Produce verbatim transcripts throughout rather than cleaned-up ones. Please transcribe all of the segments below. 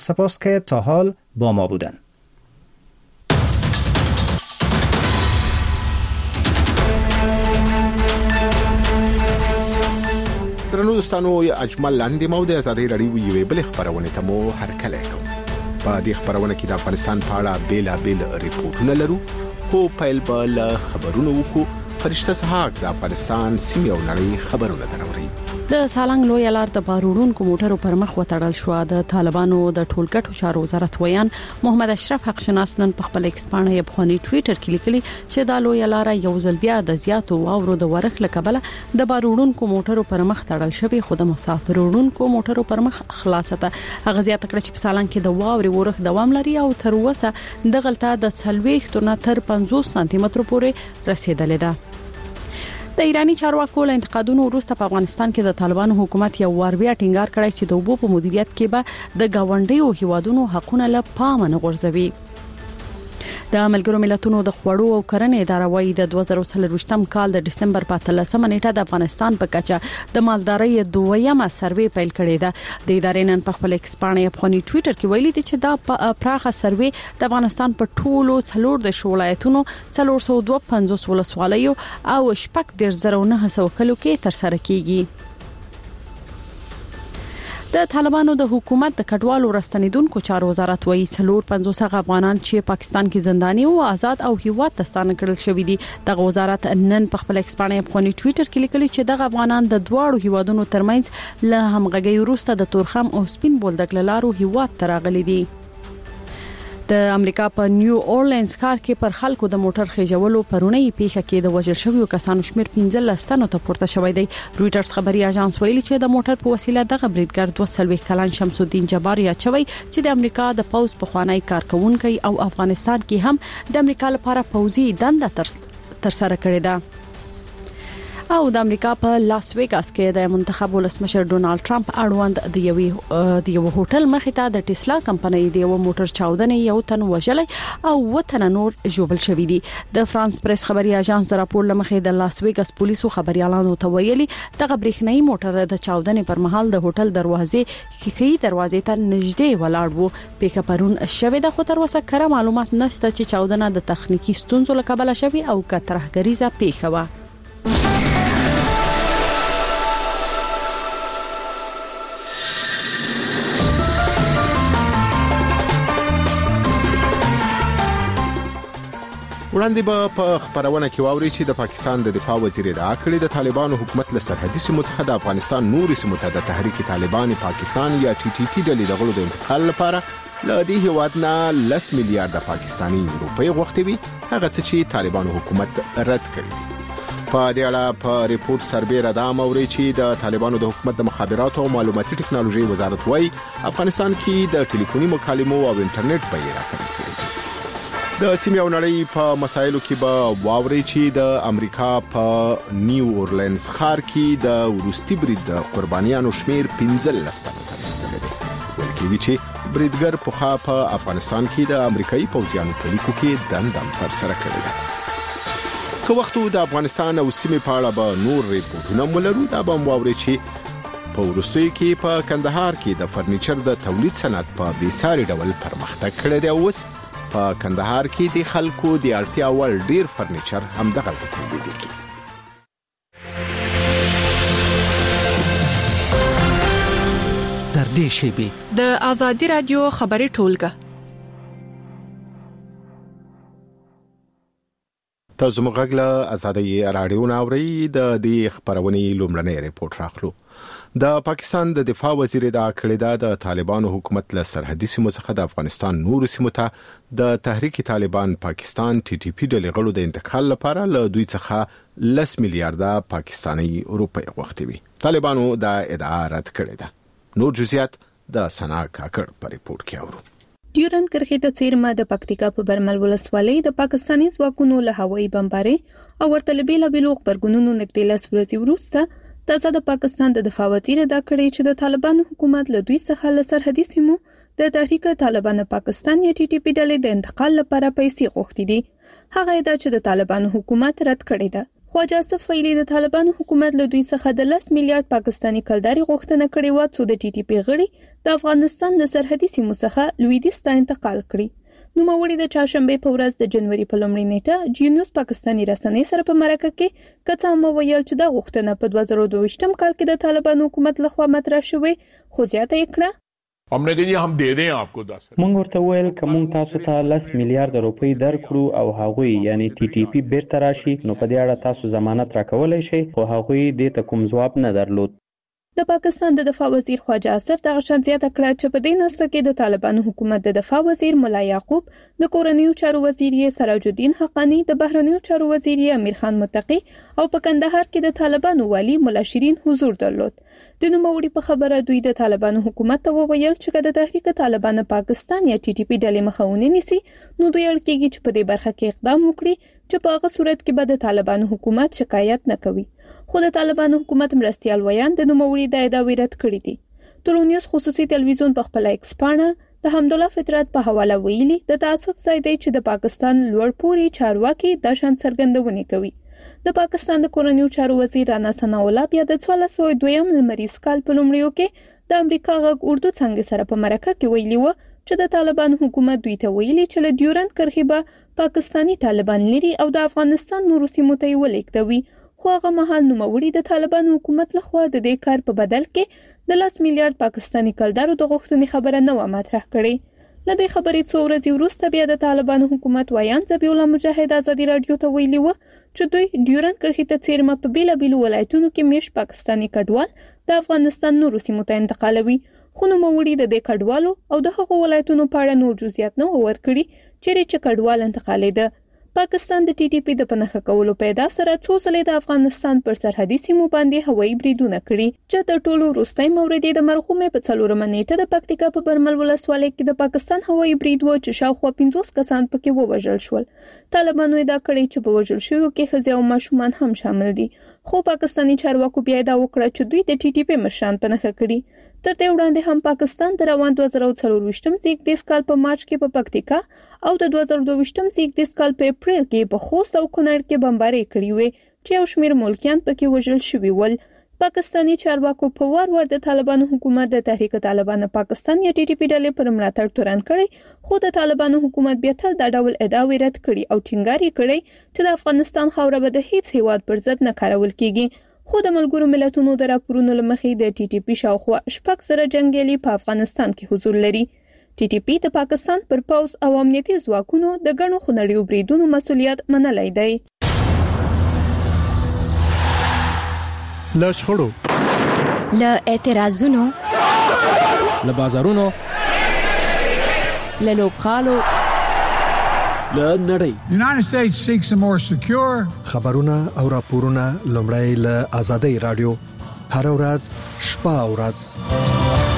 سپاس که تا حال با ما بودن. درنو دوستانو، اجمل لاندې مو د ازادي رادیو یوې بل خبرونه ته مو هرکلی کوم. په دې خبرونه کې د افغانستان په اړه بیلابیل ریپورتونه لرو، خو پیل به له خبرونو وکړو. فرشته اسحاق د افغانستان سیمې او نړۍ خبرونه دراوړي. د سالنګ لوی لار د بارونکو موټرو پر مخ وتړل شو. د طالبانو د ټولګټو چارو وزارت ویان محمد اشرف حق شناس نن په خپل ایکس باندې په خوني ټوئیټر کې لیکلي چې د لوی لار یو ځل بیا د زیاتو واورو د ورخ لکبله د بارونکو موټرو پر مخ تړل شوی، خو د مسافرونکو موټرو پر مخ خلاصته. هغه زیاته کړ چې په سالنګ کې د واوري ورخ دوام لري او تر اوسه د غلطه د څلويخ نه تر پنځوس سانتي متر پورې رسیدلې ده. د ایرانی چارواکو له انتقادونو وروسته په افغانستان کې د طالبانو حکومت یو وار بیا ټینګار کړی چې د اوبو په مدیریت کې به د گاونډیو هیوادونو حقونه له پامه نه غورځوي. د ملګرو ملتونو د خوړو او کرنې اداره وايي د دوه زره څلرويشتم کال د ډسمبر په اتلسمه نیټه د افغانستان په کچه د مالدارۍ دویمه سروې پیل کړې ده. د ادارې نن په خپل ایکس باندې په خوني ټوئیټر کې ویلي دي چې دا پراخه سروې د افغانستان په ټولو څلور د ولایتونو څلور سوه دوه پنځوس ولسوالیو او شپږ دېرش زره نه سوه کلو کې تر سره کیږي. د طالبانو د حکومت د کډوالو راستنیدونکو چارو وزارت وایي څلور پنځوس افغانان چې پاکستان کې زنداني او آزاد او هیواد ته ستانه کړل شوې دي. د وزارت نن په خپل ایکس باندې په خوني ټوئیټر کې لیکلي چې د افغانان د دواړو هیوادونو ترمنځ له همغږي وروسته د تورخم او سپین بولدک لارو هیواد ته راغلي دي. د امریکا په نیو اورلینز ښار کې پر خلکو د موټر خېجولو پرونی پیښه کې د وژل شویو کسانو شمیر پنځه لستانو ته پورته شوی دی. رويټرز خبري اژانس ویلي چې د موټر په وسیله دغه بریدګر دوه سلوي کلن شمس الدین جبار یا چوي چې د امریکا د پوز په خوانی کارکونکي او افغانستان کې هم د امریکا لپاره پوزي دنده تر تر سره کړې ده. او د امریکا په لاس ویګاس کې د منتخب ولسمشر ډونالد ټرمپ اړوند د یوې د یو هوټل مخې ته د ټسلا کمپنۍ د یو موټر چاودنې یو تن وژلې او وتن نور جوړل شوې دي. د فرانس پریس خبري اژانس د راپور لمخې د لاس ویګاس پولیسو خبريالانو ته ویلي دغه برېښنايي موټر د چاودنې پر مهال د هوټل دروازې کیکي دروازې ته نږدې ولاړ وو. پیک پرون شوې د خو تر اوسه کره معلومات نشته چې چاودنه د تخنیکی ستونزو له کبله شوې او که ترهګریزه پیښه و. وړاندې به په خبرونه کې واوري چې د پاکستان د دفاع وزیر ادعا کړې د طالبانو حکومت له سرحدي سیمو څخه د افغانستان نوري سیمو ته د تحریک طالبان پاکستان یا ټي ټي پی ډلې د غړو د انتقال لپاره له دې هیواد نه لس میلیارډ پاکستاني روپۍ غوښتي وي، هغه څه چې طالبانو حکومت رد کړی دي. په دې اړه په ریپورت سربېره دا موري چې د طالبانو د حکومت د مخابراتو او معلوماتي ټکنالوژي وزارت وايي افغانستان کې د ټلیفوني مکالمو او انټرنیټ بیه راکړي کړي. د سیمې او نړۍ په مسایلو کې به واوري چې د امریکا په نیو اورلینز ښار کې د وروستي برید د قربانیانو شمیر پنځه لستانو ته رسیدلی دی. ویل کېږي چې بریدګر پخوا په افغانستان کې د امریکایي پوځیانو په لیکو کې دنده ترسره کړې ده. که وختو د افغانستان او سیمې په اړه به نور ریپورټونه ولرو، دا به واوري چې په وروستیو کې په کندهار کې د فرنیچر د تولید صنعت په بېساري ډول پرمختګ کړی دی. اوس په کندهار کې د خلکو د اړتیا وړ ډیر فرنیچر هم دغلته تولیدېږي. در دې شیبي د آزادي رادیو خبري ټولګه تاسو موږ له آزادي رادیو ناوړي د دې خبرونې لومړنۍ ریپورت راخلو. د پاکستان د دفاع وزیر ادعا کړې ده د طالبانو حکومت له سرحدي سیمو څخه د افغانستان نور سیمو ته د تحریک طالبان پاکستان ټي ټي پی ډلې غړو د انتقال لپاره له دوی څخه لس میلیارډ پاکستاني روپۍ غوښتي وي. طالبانو دا ادعا رد کړې ده. نور جزئیات د سنا کاکړ په ریپورت کې اورو. ډیورند کرښې د څیرمه د پکتیکا په برمل ولسوالۍ د پاکستاني ځواکونو له هوایي بمبارۍ او ورته بیل بیل خبرګونونو نږدې لس ورځې وروسته تازه د پاکستان د دفاع وزیر دا کړی چې د طالبانو حکومت له دوی څخه له سرحدي سیمو د تحریک طالبان پاکستان یا ټي ټي پی ډلې د انتقال لپاره پیسې غوښتي دي. هغه دا چې د طالبانو حکومت رد کړی ده، خواجه آصف ویلي د طالبانو حکومت له دوی څخه د لس میلیارډ پاکستاني کلداري غوښتنه کړې و چې د ټي ټي پی غړي د افغانستان له سرحدي سیمو څخه لویدیځ ته انتقال کړي. نوموړي د چهارشنبه په ورځ د جنوري په لومړۍ نیټه جینیوس پاکستاني رسنۍ سره په مرکه کې کڅا ویل چې دا غوښتنه په دوه زره دوه ویشتم کال کې د طالبانو حکومت لخوا مطرح شوې، خو زیاته یې کړه हमने कहा जी हम दे दें आपको दस مونږ ورته ویل که مونږ تاسو ته لس میلیارډ روپۍ درکړو او هغوی یعنی ټي ټي پی بیرته راشي نو په دې اړه تاسو ضمانت راکولای شئ، خو هغوی دې ته کوم ځواب نه درلود. د پاکستان د دفاع وزیر خواجه آصف دغه شان زیاته کړه چې په دې نسته کې د طالبانو حکومت د دفاع وزیر مولا یعقوب، د کورنیو چارو وزیر سراج الدین حقانی، د بهرنیو چارو وزیر امیر خان متقی او په کندهار کې د طالبانو والی مولا شیرین حضور درلود. د نوموړي په خبره دوی د طالبانو حکومت ته وویل چې د تحریک طالبان پاکستان یا ټي ټي پی ډلې مخاوني نيسي نو دوی اړ کېږي چې په دې برخه کې اقدام وکړي چې په هغه صورت کې به د طالبانو حکومت شکایت نه کوي. خو د طالبانو حکومت مرستيال ویان د نوموړي د ادعا رد کړې دي. تورونیوس خصوصي تلویزیون په خپل ایکس پاڼه د حمدالله فطرت په حواله ویلي د تعصب ځای دی چې د پاکستان لوړپوړي چارواکي د شان څرګندونه کوي. د پاکستان د کورنیو چارو وزیر رانا ثناء الله بیا د څوارلس سوه دویم لمریز کال په لومړیو کې د امریکا غږ اردو څنګه سره په مرکه کې ویلي و چې د طالبان حکومت دوی ته ویلي چې له ډیورند کرښې به پاکستانی طالبان لري او د افغانستان نورو سیمو ته ولیکدوي، خو هغه مهال نوموړي د طالبان حکومت لخوا د دې کار په بدل کې د لس میلیارډ پاکستانی کلدارو د غوښتنې خبره نه و مطرح کړې. له دې خبرې څو ورځې وروسته بیا د طالبانو حکومت ویان ذبیح الله مجاهد ازادي رادیو ته ویلي و چې دوی ډیورند کرښې ته څیرمه په بیلابیلو ولایتونو کې میش پاکستانی کډوال د افغانستان نورو سیمو ته انتقالوي، خو نوموړي د دې کډوالو او د هغو ولایتونو په اړه نور جزئیات نه ورکړي چیرې چې کډوال انتقالېده. پاکستان د ټي ټي پی د پنهخه کولو پیدا سره څو ځلې د افغانستان پر سرحدي سیمو باندې هوایي بریدونه کړي چې د ټولو وروستي مورد د مرحومه په څلورمه نیټه د پکتیکا په برمل ولسوالۍ کې د پاکستان هوایي برید و چې شاوخوا پنځوس کسان پکې ووژل شول. طالبانو ادعا کړې چې په وژل شویو کې ښځې او ماشومان هم شامل دي، خو پاکستانی چارواکو بیا ادعا وکړه چې دوی د ټي ټي پی مشران پنهخه کړي. تر دې وړاندې هم پاکستان د روان دوه زره څلور زیږدیز کال په مارچ کې په پکتیکا او د دوه زره دوه زیږدیز کال په اپریل کې په خوست او کونړ کې بمباري کړې وې چې یو شمېر ملکیان پکې وژل شوي ول. پاکستانی چارواکو په وار وار د طالبانو حکومت د تحریک طالبان پاکستان یا ټي ټي پی ډلې پر ملاتړ تورن کړي، خو د طالبانو حکومت بیا تل دا ډول ادعاوې رد کړي او ټینګار کړي چې د افغانستان خاوره به د هیڅ هیواد پر ضد نه کارول کیږي. خو د ملګرو ملتونو د راپورونو لمخې د ټي ټي پی شاوخوا شپږ زره جنگیالي په افغانستان کې حضور لري. ټي ټي پی د پاکستان پر پوز او امنیتي ځواکونو د ګڼو خنړیو بریدونو مسولیت منلای دی. له شخړو، له اعتراضونو، له بازارونو، له لوبغالو، له نړۍ United States seeks a more secure خبرونه او راپورونه لومړی له آزادۍ رادیو هر ورځ شپه او ورځ.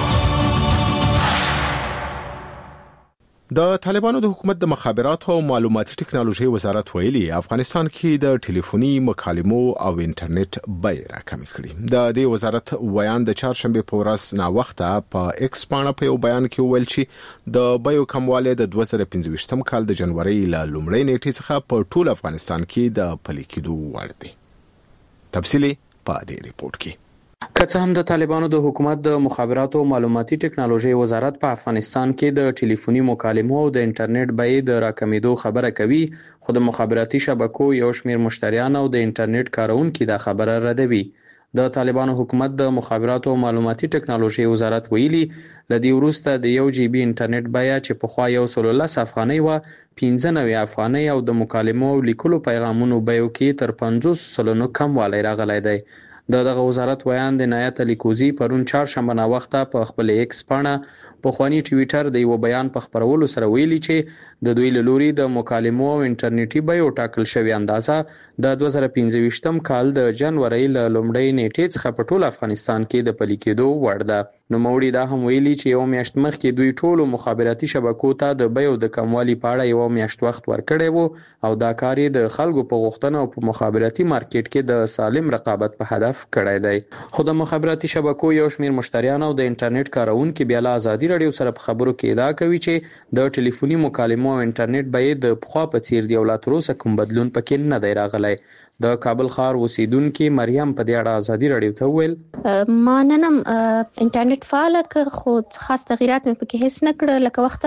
د طالبانو د حکومت د مخابراتو او معلوماتي ټکنالوژي وزارت ویلي افغانستان کې د ټلیفوني مکالمو او انټرنیټ بیه راکمې کړې. د دې وزارت ویان د چهارشنبه په ورځ نا وخته په ایکس باندې په یو بیان کې ویل چې د بیو کمواله د دوه زره پنځه کال د جنوري ل لومړۍ نیټې څخه په ټول افغانستان کې د پلي کېدو وړ دي. تفصیلی په دې ریپورت کې. که څه هم د طالبانو د حکومت د مخابراتو او معلوماتي ټکنالوژي وزارت په افغانستان کې د ټلیفوني مکالمو او د انټرنیټ بیې د راکمېدو خبره کوي، خو د مخابراتي شبکو یو شمېر مشتریان او د انټرنیټ کارونکو دا خبره ردوي. د طالبانو حکومت د مخابراتو او معلوماتي ټکنالوژي وزارت ویلي لدی وروسته د یو جی بي انټرنیټ بیه چې په خوا یو سل لس افغانۍ و پنځه نوي افغانۍ او د مکالمو او لیکلو پیغامونو بیو کې تر پنځوس سلنو کم والی راغلی دی. د دغه وزارت ویان د عنایت لیکوزی پرون چهارشنبه نا وخته په خپل ایکس باندې په خواني ټویټر د یو بیان په خبرولو سره ویلي چې د دوی له لوري د مکالمو او انټرنیټي بیو ټاکل شوی اندازه د دوه زره پنځه کال د جنوري ل لومړۍ نیټې څخه په ټول افغانستان کې د پلي کېدو وړ ده. نو موري دا هم ویلي چې یو میاشت مخکې دوی ټولو مخابراتي شبکو ته د بیو د کموالي په اړه یو میاشت وخت ورکړی وو او دا کار د خلکو په غوښتنه او په مخابراتي مارکیټ کې د سالم رقابت په هدف کړی دی. خو د مخابراتي شبکو یو شمېر مشتریان او د انټرنیټ کارونکو بیا له ازادي رادیو سره په خبرو کې ادعا کوي چې د ټلیفوني مکالمو او انټرنیټ بیې د پخوا په څیر دی او لا تر اوسه کوم بدلون پکې نه دی راغلی. د کابل ښار اوسیدونکو مریم په دې اړه ازادي رادیو ته وویل ما نن انټرنیټ فعال ک خو خاص تغیرات مې پکې هیڅ نه کړل لکه وخت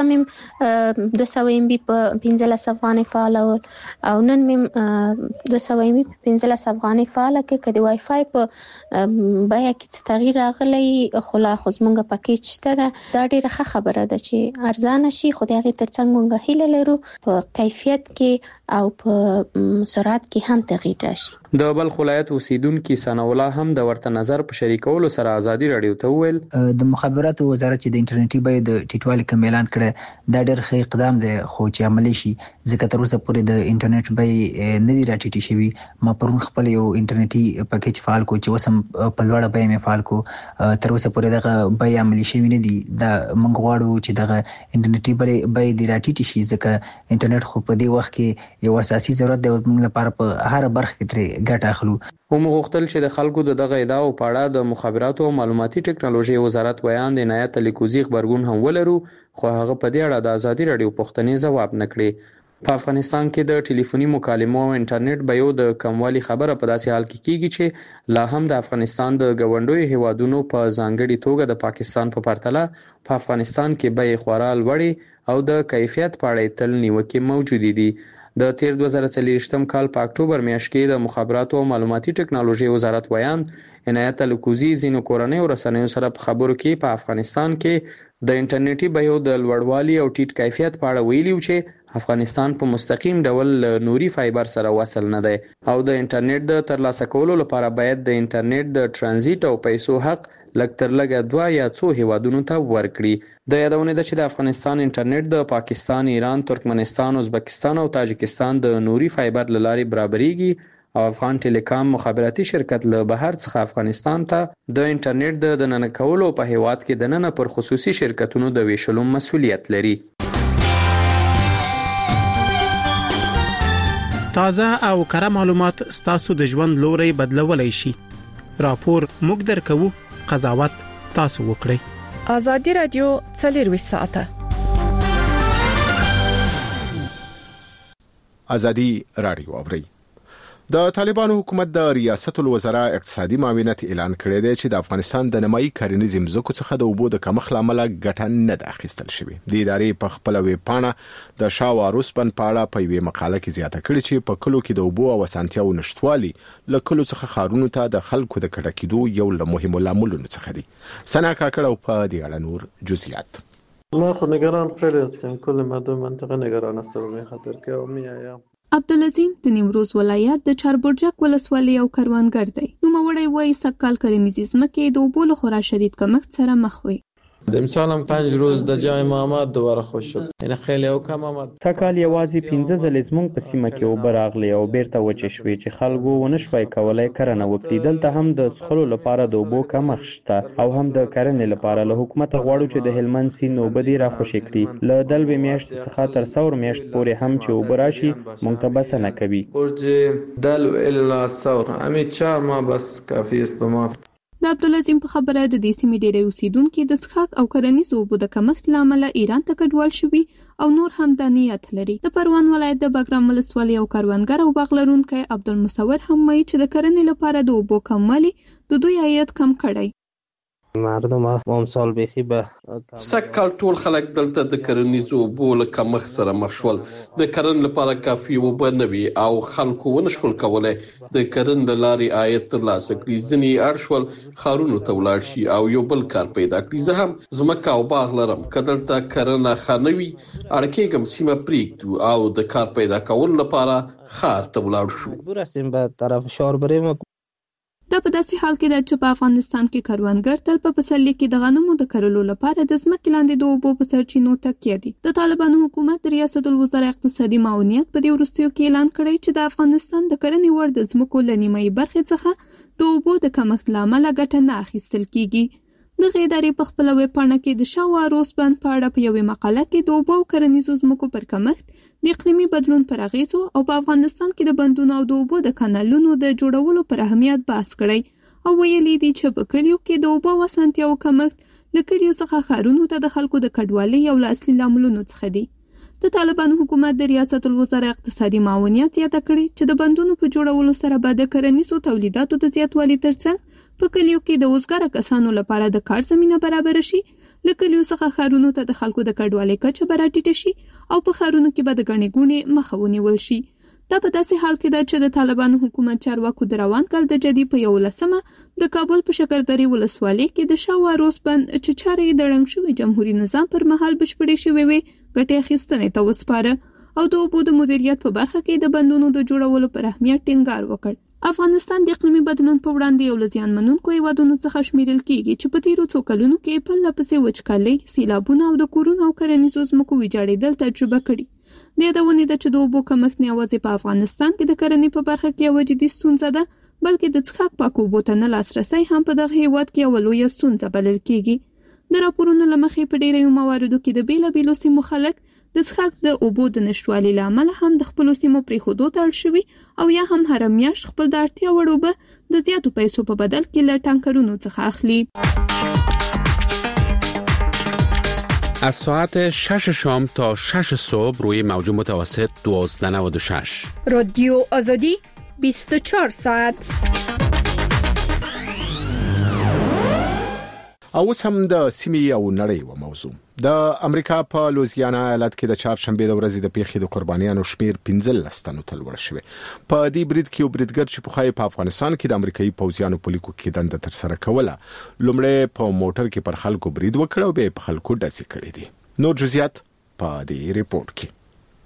مې دوه سوه ایم بي په پنځلس افغانۍ فعال او نن مې دوه سوه ایم بي په پنځلس افغانۍ فعال ک کدي وای فای په بیا کې تغییر راغلی خو لا خو زمونږ پاکیج شته دا ډیره ښه خبره ده چې ارزانه شي خو د هغې ترڅنګ مونږ هیله لرو په کیفیت کې او په سرعت کې هم تغییر راشي. د بلخ ولایت اوسیدونکو ثنا الله هم د ورته نظر په شریکولو سره ازادي رادیو ته وویل د مخابراتو وزارت چې د انټرنیټي بیې د ټیټوالي کوم اعلان کړ دا ډېر ښه اقدام دی خو چې عملي شي ځکه تر اوسه پورې د انټرنیټ بیې نه دی راټیټې شوي ما پرون خپل یو انټرنیټي پاکیج فعال کو چې وسم په لوړه بیه مې فعال کو تر اوسه پورې دغه بیې عملي شوي نه دي دا موږ غواړو چې دغه انټرنیټي بیې دی راټیټې شي ځکه انټرنیټ خو په دې وخت کې یو اساسي ضرورت دی موږ لپاره په هر برخه کې ترې ګټه اخلو. هم غوښتل چې د خلکو د دغه ادعاو په اړه د مخابراتو او معلوماتي ټکنالوژي وزارت ویان د عنایت علي کوزي خبرګون هم ولرو خو هغه په دې اړه د ازادي رادیو پوښتنې ځواب نه کړي. په افغانستان کې د ټلیفوني مکالمو او انټرنیټ بیو د کموالي خبره په داسې حال کې کیږي چې لا هم د افغانستان د ګاونډیو هیوادونو په ځانګړي توګه د پاکستان په پرتله په افغانستان کې بیې خورا لوړې او د کیفیت په اړه تل نیوکې موجود دي. د تیر دوه زره څلوېښتم کال په اکتوبر میاشت کې د مخابراتو او معلوماتي ټکنالوژي وزارت ویان عنایت علي کوزي ځینو کورنیو رسنیو سره په خبرو کې په افغانستان کې د انټرنیټي بیو د لوړوالي او ټیټ کیفیت په اړه ویلي چې افغانستان په مستقیم ډول نوري فایبر سره وصل نه دی او د انټرنیټ د ترلاسه کولو لپاره باید د انټرنیټ د ترانزیت او پیسو حق لږ تر لږه دوه یا څو هیوادونو ته ورکړي. د یادونه ده چې د افغانستان انټرنیټ د پاکستان، ایران، ترکمنستان، ازبکستان او تاجکستان د نوري فایبر له لارې برابرېږي او افغان ټیلیکام مخابراتي شرکت له بهر څخه افغانستان ته د انټرنیټ د دننه کولو په هیواد کې دننه پر خصوصي شرکتونو د ویشلو مسؤلیت لري. تازه او کره معلومات ستاسو د ژوند لوري بدلولای شي. راپور موږ درکوو، قضاوت تاسو وکړئ. ازادي رادیو څلور ساعته ازادي رادیو اوري. د طالبانو حکومت د ریاست الوزرا اقتصادي معاونت اعلان کړی دی چې د افغانستان د نمایي کرنیز مزکو څخه د اوبو د کمښت لامل ګټه نه ده اخیستل شوې. د ادارې په خپل ویب پاڼه د شاو روسپن پاړه په وی مقاله کې زیاته کړې چې په کلو کې د اوبو او اسانتیاو نشټوالي له کلو څخه خارونو ته د خلکو د کډه کېدو یو له مهمو لاملونو څخه دي. سنا کاکړ په دې اړه نور جزئیات. ما خو نگران خیلی هستیم، کل مردم منطقه نگران هستند به خاطر که میایم. عبدالعظیم د نیمروز ولایت د چاربرجک ولسوالۍ او کروندګر دی. نو مړی وای سکال کرنیزي ځمکې د اوبو له خورا شدید کمښت سره مخ وي. امسال هم پنج روز د جای ما آمد دوباره خوش شد، یعنی خیلی او کم آمد. سکال یوازې پنځه ځلې زموږ په سیمه کې اوبه راغلې او بیرته وچې شوې چې خلکو ونه شوای کولی کرنه وکړي. دلته هم د څښلو لپاره د اوبو کمښت شته او هم د کرنې لپاره له حکومته غواړو چې د هلمند سیند اوبه دې راخوشې کړي. له دلبې میاشتې څخه تر ثور میاشت پورې هم چې اوبه راشي موږ ته بسنه کوي. برج دلو الا ثور همې چهار ماه بس کافي است به ما. د عبدالعظیم په خبره د دې سیمې ډېری اوسیدونکي د څښاک او کرنیزو اوبو د کمښت له امله ایران ته کډوال شوي او نور هم دا نیت لري. د پروان ولایت د بګرام ولسوالۍ او کروندګر او باغ لرونکی عبدالمصور هم وایي چې د کرنې لپاره د اوبو کموالی د دوی عاید کم کړی. مردم امسال بخي به سکل ټول خلک دلته د کرنیزو اوبو له کمښت سره مخ شول. د کرنې لپاره کافي اوبه نه وي او خلکو ونه شول کولی د کرنې له لارې عاید ترلاسه کړي. ځینې اړ شول ښارونو ته ولاړ شي او یو بل کار پیدا کړي. زه هم ځمکه او باغ لرم، که دلته کرنه ښه نه وي اړ کېږم سیمه پرېږدو او د کار پیدا کولو لپاره ښار ته ولاړ شو. مجبور هستیم به طرف شهر بریم. دا په داسې حال کې ده چې په افغانستان کې کروندګر تل په پسرلي کې د غنمو د کرلو لپاره د ځمکې لاندې د اوبو په سرچینو تکیه دي. د طالبانو حکومت د ریاست الوزرا اقتصادي معاونیت په دې وروستیو کې اعلان کړی چې د افغانستان د کرنې وړ د ځمکو له نیمایي برخې څخه د اوبو د کمښت له امله ګټه نه اخیستل کیږي. دغه ادارې په خپله ویب پاڼه کې د شاو روسبند په اړه په یوې مقاله کې د اوبو او کرنیزو ځمکو پر کمښت، د اقلیمي بدلون پر اغیزو او په افغانستان کې د بندونو او د اوبو د کانالونو د جوړولو پر اهمیت بحث کړی او ویلي دي چې په کلیو کې د اوبو او اسانتیاو کمښت له کلیو څخه ښارونو ته د خلکو د کډوالۍ یو له اصلي لاملونو څخه دی. د طالبانو حکومت د ریاست الوزرا اقتصادي معاونیت یاد کړی چې د بندونو په جوړولو سره به د کرنیزو تولیداتو د زیاتوالي ترڅنګ په کلیو کې د وزګار کسانو لپاره د کار زمينه برابر شي، له کلیو څخه ښارونو ته د خلکو د کډوالۍ کچه براټیټه شي او په ښارونو کې به د ګڼې ګوڼې مخه ونیول شي. دا په داسې حال کې ده چې د طالبانو حکومت چارواکو د روان کال د جدي په یولسمه د کابل په شکردرې ولسوالۍ کې د شاواروس بند چې چارې د ړنګ شوي جمهوریت نظام پر مهال بشپړې شوې وې ګټې اخیستنې ته وسپاره او د اوبو د مدیریت په برخه کې د بندونو د جوړولو پر اهمیت ټینګار وکړ. افغانستان د اقلیمي بدلون په وړاندې یو له زیانمنونکو هیوادونو څخه شمیرل کیږي چې په تیرو څو کلونو کې پرله پسې وچکالۍ، سیلابونه او د کورونو او کرنیزو ځمکو ویجاړېدل تجربه کړي. د یادونې ده چې د اوبو کمښت نه یوازې په افغانستان کې د کرنې په برخه کې یوه جدي ستونزه ده، بلکې د څښاک پاکو اوبو ته نه لاسرسی هم په دغه هیواد کې یوه لویه ستونزه بلل کیږي. د راپورونو له مخې په ډیرو مواردو کې د بیلابیلو سیمو خلک د څښاک د اوبو د نشټوالي له امله هم د خپلو سیمو پرېښودو ته اړ شوي او یا هم هره میاشت خپل د اړتیا وړ اوبه د زیاتو پیسو په بدل کې له ټانکرونو څخه اخلي. از ساعت شش شام تا شش صبح روی موج متوسط دوازده نود و شش رادیو آزادی بیست و چهار ساعت. او اوس هم د سیمې او نړۍ و موضوع. د امریکا په لوزیانا ایالت کې د چهارشنبه د ورځې د پیښې د قربانیانو شمیر پنځلس تنو ته لوړ شوی. په دې برید کې یو بریدګر چې په خای په افغانستان کې د امریکایي پوځیانو په لیکو کې دنده تر سره کوله، لومړی په موټر کې پر خلکو برید وکړ او به په خلکو ډزې کړې دي. نور جزئیات په دې ریپورت کې.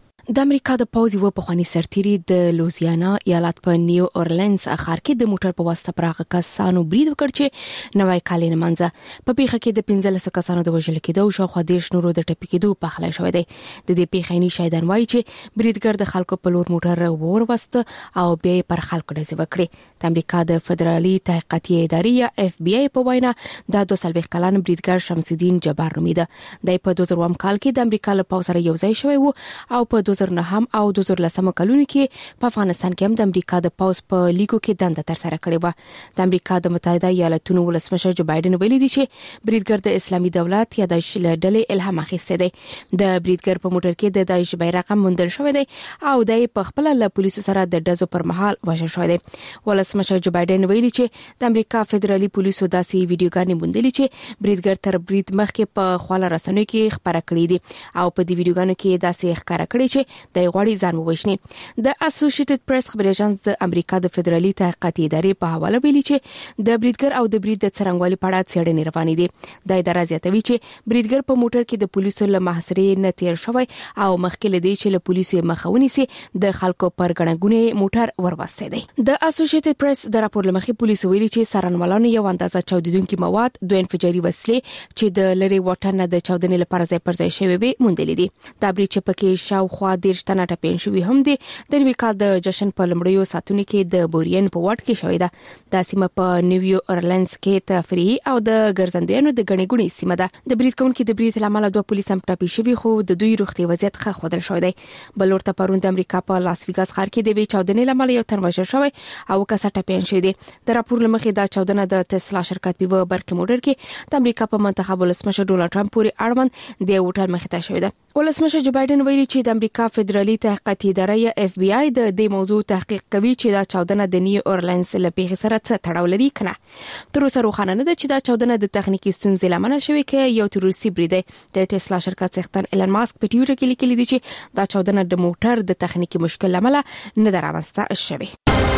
د امریکا د پوځ یو پخوانی سرتیری د لوزیانا ایالت په نیو اورلینز ښار کې د موټر په واسطه پر هغه کسانو برید وکړ چې نوای کال نه منځه په پیښه کې د پنځلس کسانو د وژل کېدو او شاوخوا دیرش نورو د ټپي کېدو په خلا شوې ده. د دې پیښې شاهدان وایي چې بریدګر د خلکو په لور موټر وروسته او بیا پر خلکو ډزې وکړې. د امریکا د فدرالي تحقیقاتي ادارې یا اف بی آی په وینا د دوه سلويخ کلن بریدګر شمس الدین جبار نومیده. د په دوه زره کال کې د امریکا له پوځ سره یو ځای شوی وو او په دوه زره نه او دوه زره لس کلونو کې په افغانستان کې هم د امریکا د پوز په لیګو کې دنده تر سره کړې و. د امریکا د متحده ایالاتونو ولسمشر جو بایدن ویلي دی چې بریدګر د اسلامي دولت یا د ډلې الهام اخیسته دی. د بریدګر په موټر کې د داعش بیرغ موندل شوی دی او د خپل له پولیسو سره د ډزو پر مهال وژل شوی دی. ولسمشر جو بایدن ویلي چې د امریکا فدرالي پولیسو داسې ویډیوګانې موندلې چې بریدګر تر برید مخکې په خواله رسنیو کې خبره کړې دي او په دې ویډیوګانو کې داسې ښکارا کړی چې د غوړی ځان ووښني. د اسوسییټډ پریس خبري اژانس د امریکا د فدرالي تحقیقاتي ادارې په حواله ویلي چې د بریدګر او د برید د څرنګوالي په اړه څېړنې روانې دي. د ادارې زیاتوي چې بریدګر په موټر کې د پولیسو له محاصرې نه تیر شوی او مخکې لدی چې له پولیسو مخاوني سي د خلکو پر غړنګونه موټر ورواستي دي. د اسوسییټډ پریس د راپور لمخې پولیسو ویلي چې سرنوالانو یو اندازه چاودیدونکو مواد، دوه انفجاري وسلې چې د لری واټن د چاودنې لپاره ځای پر ځای شوی وي موندلې دي. دا برید چې پکې شاوخوا دیرش تنه ټپین شوی هم دي د نوي کال د جشن په لمړیو ساتونو کې د بورین په واټ کې شوې ده. د سیمه په نیو اورلینز کې تفریحي او د ګرځندویانو د غني غوني سیمه ده. د برید کوونکو د برید لامل دوه پولیس هم ټاپي شوی خو د دوی روغتي وضعیت ښه خودل شوی دی. بل ورته پروند د امریکا په لاس ویګاس ښار کې د وی چاودنې لامل یو تن وژل شوی او کسه ټاپین شوی دی. د راپور لمخې دا چاودنه د تسلا شرکت په برکې موټر کې د امریکا په منتخب ولسمشر ډونالد ټرمپ پورې اړوند د هوټل مخې ته شوی ده. ولسمشر جو بایدن ویلي چې د امریکا فدرالي تحقیقاتي ادارې یا اف بی آی د دې موضوع تحقیق کوي چې دا چاودنه د نیو اورلینز له پیښې سره څه تړاو لري کنه. تر اوسه روښانه نه ده چې دا چاودنه د تخنیکی ستونزې لامل شوې کې یو تروریستي برید دی. د ټسلا شرکت څښتن ایلن ماسک په ټویټر کې لیکلي دی چې دا چاودنه د موټر د تخنیکی مشکل لامل نه درامسته شوې.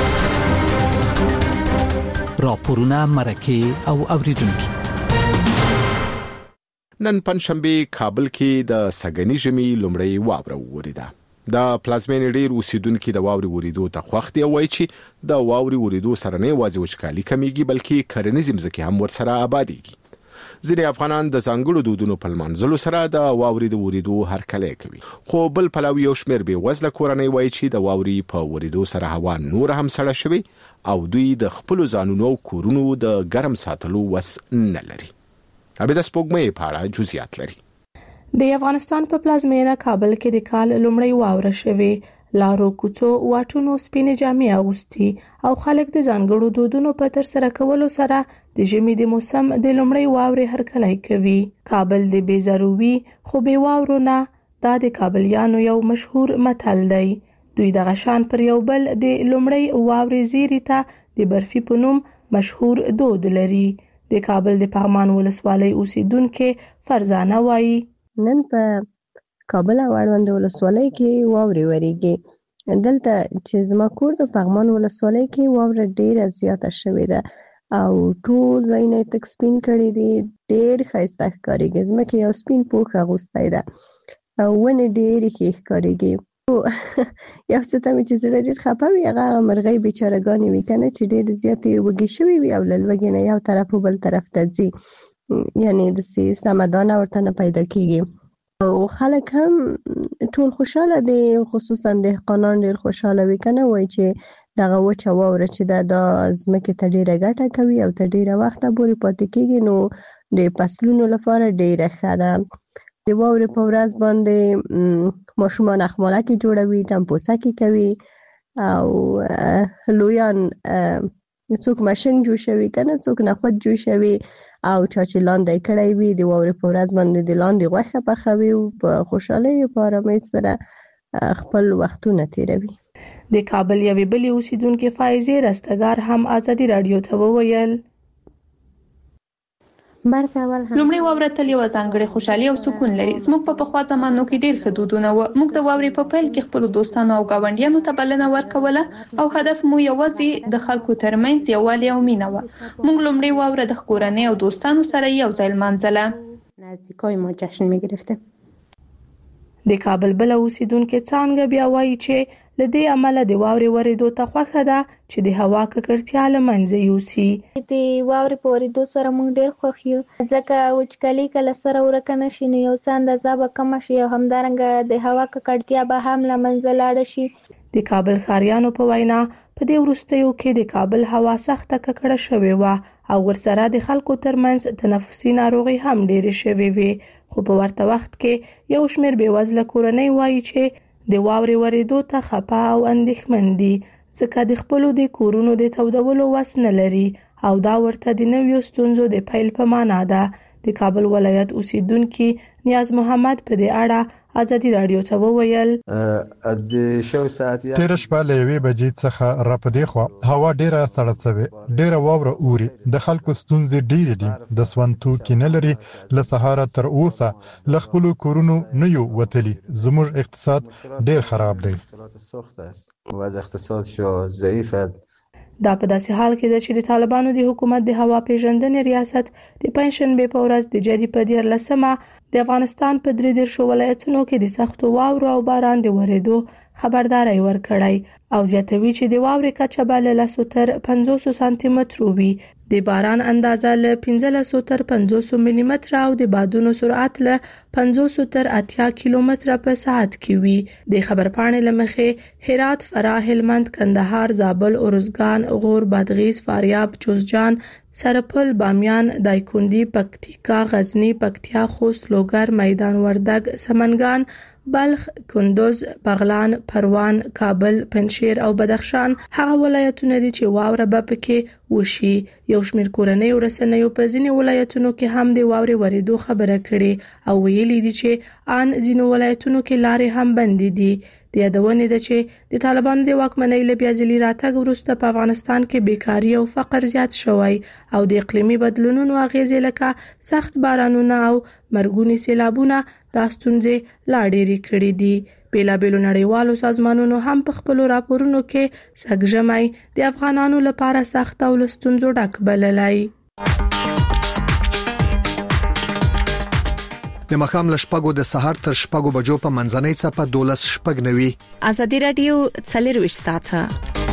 راپورونه مرکه او اوریدونکو. نن پنځشنبه کابل کې د سګنی ژمي لومړی واوره وریده. د پلازمینې ډیر اوسیدونکو د واوري وریدو ته خوښ دي او وایي چې د واوري وریدو سره نه یوازې وچکالي کمیږي بلکې کرنیزې ځمکې هم ورسره آبادیږي. ځینې افغانان د ځانګړو دودونو په لمانځلو سره د واوري د وریدو هرکلی کوي، خو بل پلوي یو شمېر بې وزله کورنۍ وایي چې د واوري په وریدو سره هوا نور هم سړه شوي او دوی د خپلو ځانونو او کورونو د ګرم ساتلو وس نه لري. عبیده سپوږمۍ په اړه جزئیات لري. د افغانستان په پلازمینه کابل کې د کال لومړی واوره شوه. لارو کوڅو واټونو سپینې جامې اغوستي او خلک د ځانګړو دودونو په تر سره کولو سره د ژمي د موسم د لومړی واورې هرکلی کوي. کابل د بیزاروي خو به واورو نه دا د کابلیانو یو مشهور متل دی. دوی د غشان پر یو بل د لومړی واورې زیري ته د برفي په نوم مشهور دود لري. د کابل د پغمان ولسوالۍ اوسیدونکې فرزانه وایي نن په کابل او اړوند ولسوالۍ کې واورې وریږي. دلته چې زما کور د پغمان ولسوالۍ کې واوره ډیره زیاته شوې ده او ټول ځایونه تک سپین کړي دي. ډیر ښایسته ښکارېږي. ځمکې یو سپین پوښ اغوستی ده او ونې ډیرې ښې ښکارېږي. یو څه ته مې چې زړه ډېر خفه وي هغه مرغۍ بیچارهګانې وي که نه چې ډېرې زیاتې وږې شوې وي او له لوږې نه یو طرف و بل طرف ته ځي. یعنې داسې سمدانه ورته نه پیدا کېږي او خلک هم ټول خوشحاله دي، خصوصا دهقانان ډېر خوشحاله وي که نه وایي چې دغه وچه واوره چې ده دا ځمکې ته ډېره ګټه کوي او تر ډېره وخته پورې پاتې کېږي نو د فصلونو لپاره ډېره ښه ده. د واورې په ورځ باندې ماشومان اخمالکې جوړوي، ټمپوسکې کوي او لویان څوک مشنګ جوشوي که نه څوک نخود جوشوي او چا چې لاندی کړی وي د واورې په ورځ باندې د لاندې غوښه پخوي او په خوشحالۍ په ارامۍ سره خپل وختونه تیروي. د کابل یوې بلې اوسیدونکې فایزې رستګار هم ازادي راډیو ته وویل لومړی واوره تل یو ځانګړی خوشحالي او سکون لري. زموږ په پخوا زمانو کې ډېر ښه دودونه و. موږ د واورې په پیل کې خپل دوستانو او ګاونډیانو ته بلنه ورکوله او هدف مو یوازې د خلکو ترمنځ یووالی او مینه و. موږ لومړی واوره د کورنۍ او دوستانو سره یو ځای لمانځله. نزدیکای ما جشن می‌گرفتیم. د کابل بل اوسیدونکې څانګه بیا وایي چې له دې عمله د واورې ورېدو ته خوښه ده چې د هوا ککړتیا له منځه یوسي. د واورې په ورېدو سره موږ ډېر خوښ یو ځکه وچکالي کله سره ورکه نه شي نو یو څه اندازه به کمه شي او همدارنګه د هوا ککړتیا به هم له منځه لاړه شي. د کابل ښاریانو په وینا په دې وروستیو کې د کابل هوا سخته ککړه شوې وه او ورسره د خلکو ترمنځ تنفسي ناروغي هم ډېرې شوې وې. خو په ورته وخت کې یو شمېر بېوزله کورنۍ وایي چې د واورې ورېدو ته خپه او اندېښمن دي ځکه د خپلو د کورونو د تودولو وس نه لري او دا ورته د نویو ستونزو د پیل په معنا ده. د کابل ولایت اوسیدونکي نیاز محمد په دې اړه ازادي راډیو ته وویل تېره شپه له یوې بجې څخه را په دې خوا هوا ډېره سړه شوې، ډېره واوره اوري، د خلکو ستونزې ډېرې دي، د سون توکي نه لري، له سهاره تر اوسه له خپلو کورونو نه یو وتلي. زموږ اقتصاد ډېر خراب دی. دا په داسې حال کې ده چې د طالبانو د حکومت د هوا پیژندنې ریاست د پنځشنبې په ورځ د جدي په دیارلسمه د افغانستان په درې دېرشو ولایتونو کې د سختو واورو او باران د ورېدو خبرداری ورکړی او زیاتوي چې د واورې کچه به له لسو تر پنځوسو سانتي مترو وي. د باران اندازه له پنځلسو تر پنځوسو ملي متره او د بادونو سرعت له پنځوسو تر اتیا کیلومتره په ساعت کې وي. د خبرپاڼې له مخې هرات، فراه، هلمند، کندهار، زابل، ارزګان، غور، بادغیس، فاریاب، جوزجان، سرپل، بامیان، دایکنډي، پکتیکا، غزنی، پکتیا، خوست، لوګر، میدان وردګ، سمنګان، بلخ، کندوز، بغلان، پروان، کابل، پنجشیر او بدخشان هغه ولایتونه دي چې واوره به پکې وشي. یو شمېر کورنۍ ورسنیو په ځینې ولایتونو کې هم د واورې ورېدو خبره کړې او ویلي دي چې ان ځینو ولایتونو کې لارې هم بندې دي. د یادونې ده چې د طالبانو د واکمنۍ له بیا ځلي راتګ وروسته په افغانستان کې بیکاري او فقر زیات شوی او د اقلیمي بدلونونو اغیزې لکه سخت بارانونه او مرګوني سیلابونه دا ستونزې لا ډېرې کړې دي. بیلابیلو نړیوالو سازمانونو هم په خپلو راپورونو کې سږ ژمی د افغانانو لپاره سخت او له ستونزو ډک بللی. د مخام له شپږو د سهار تر شپږو بجو په منځنۍ څپه دولس شپږ نوي. ازادي راډیو څلرویشت ساعته.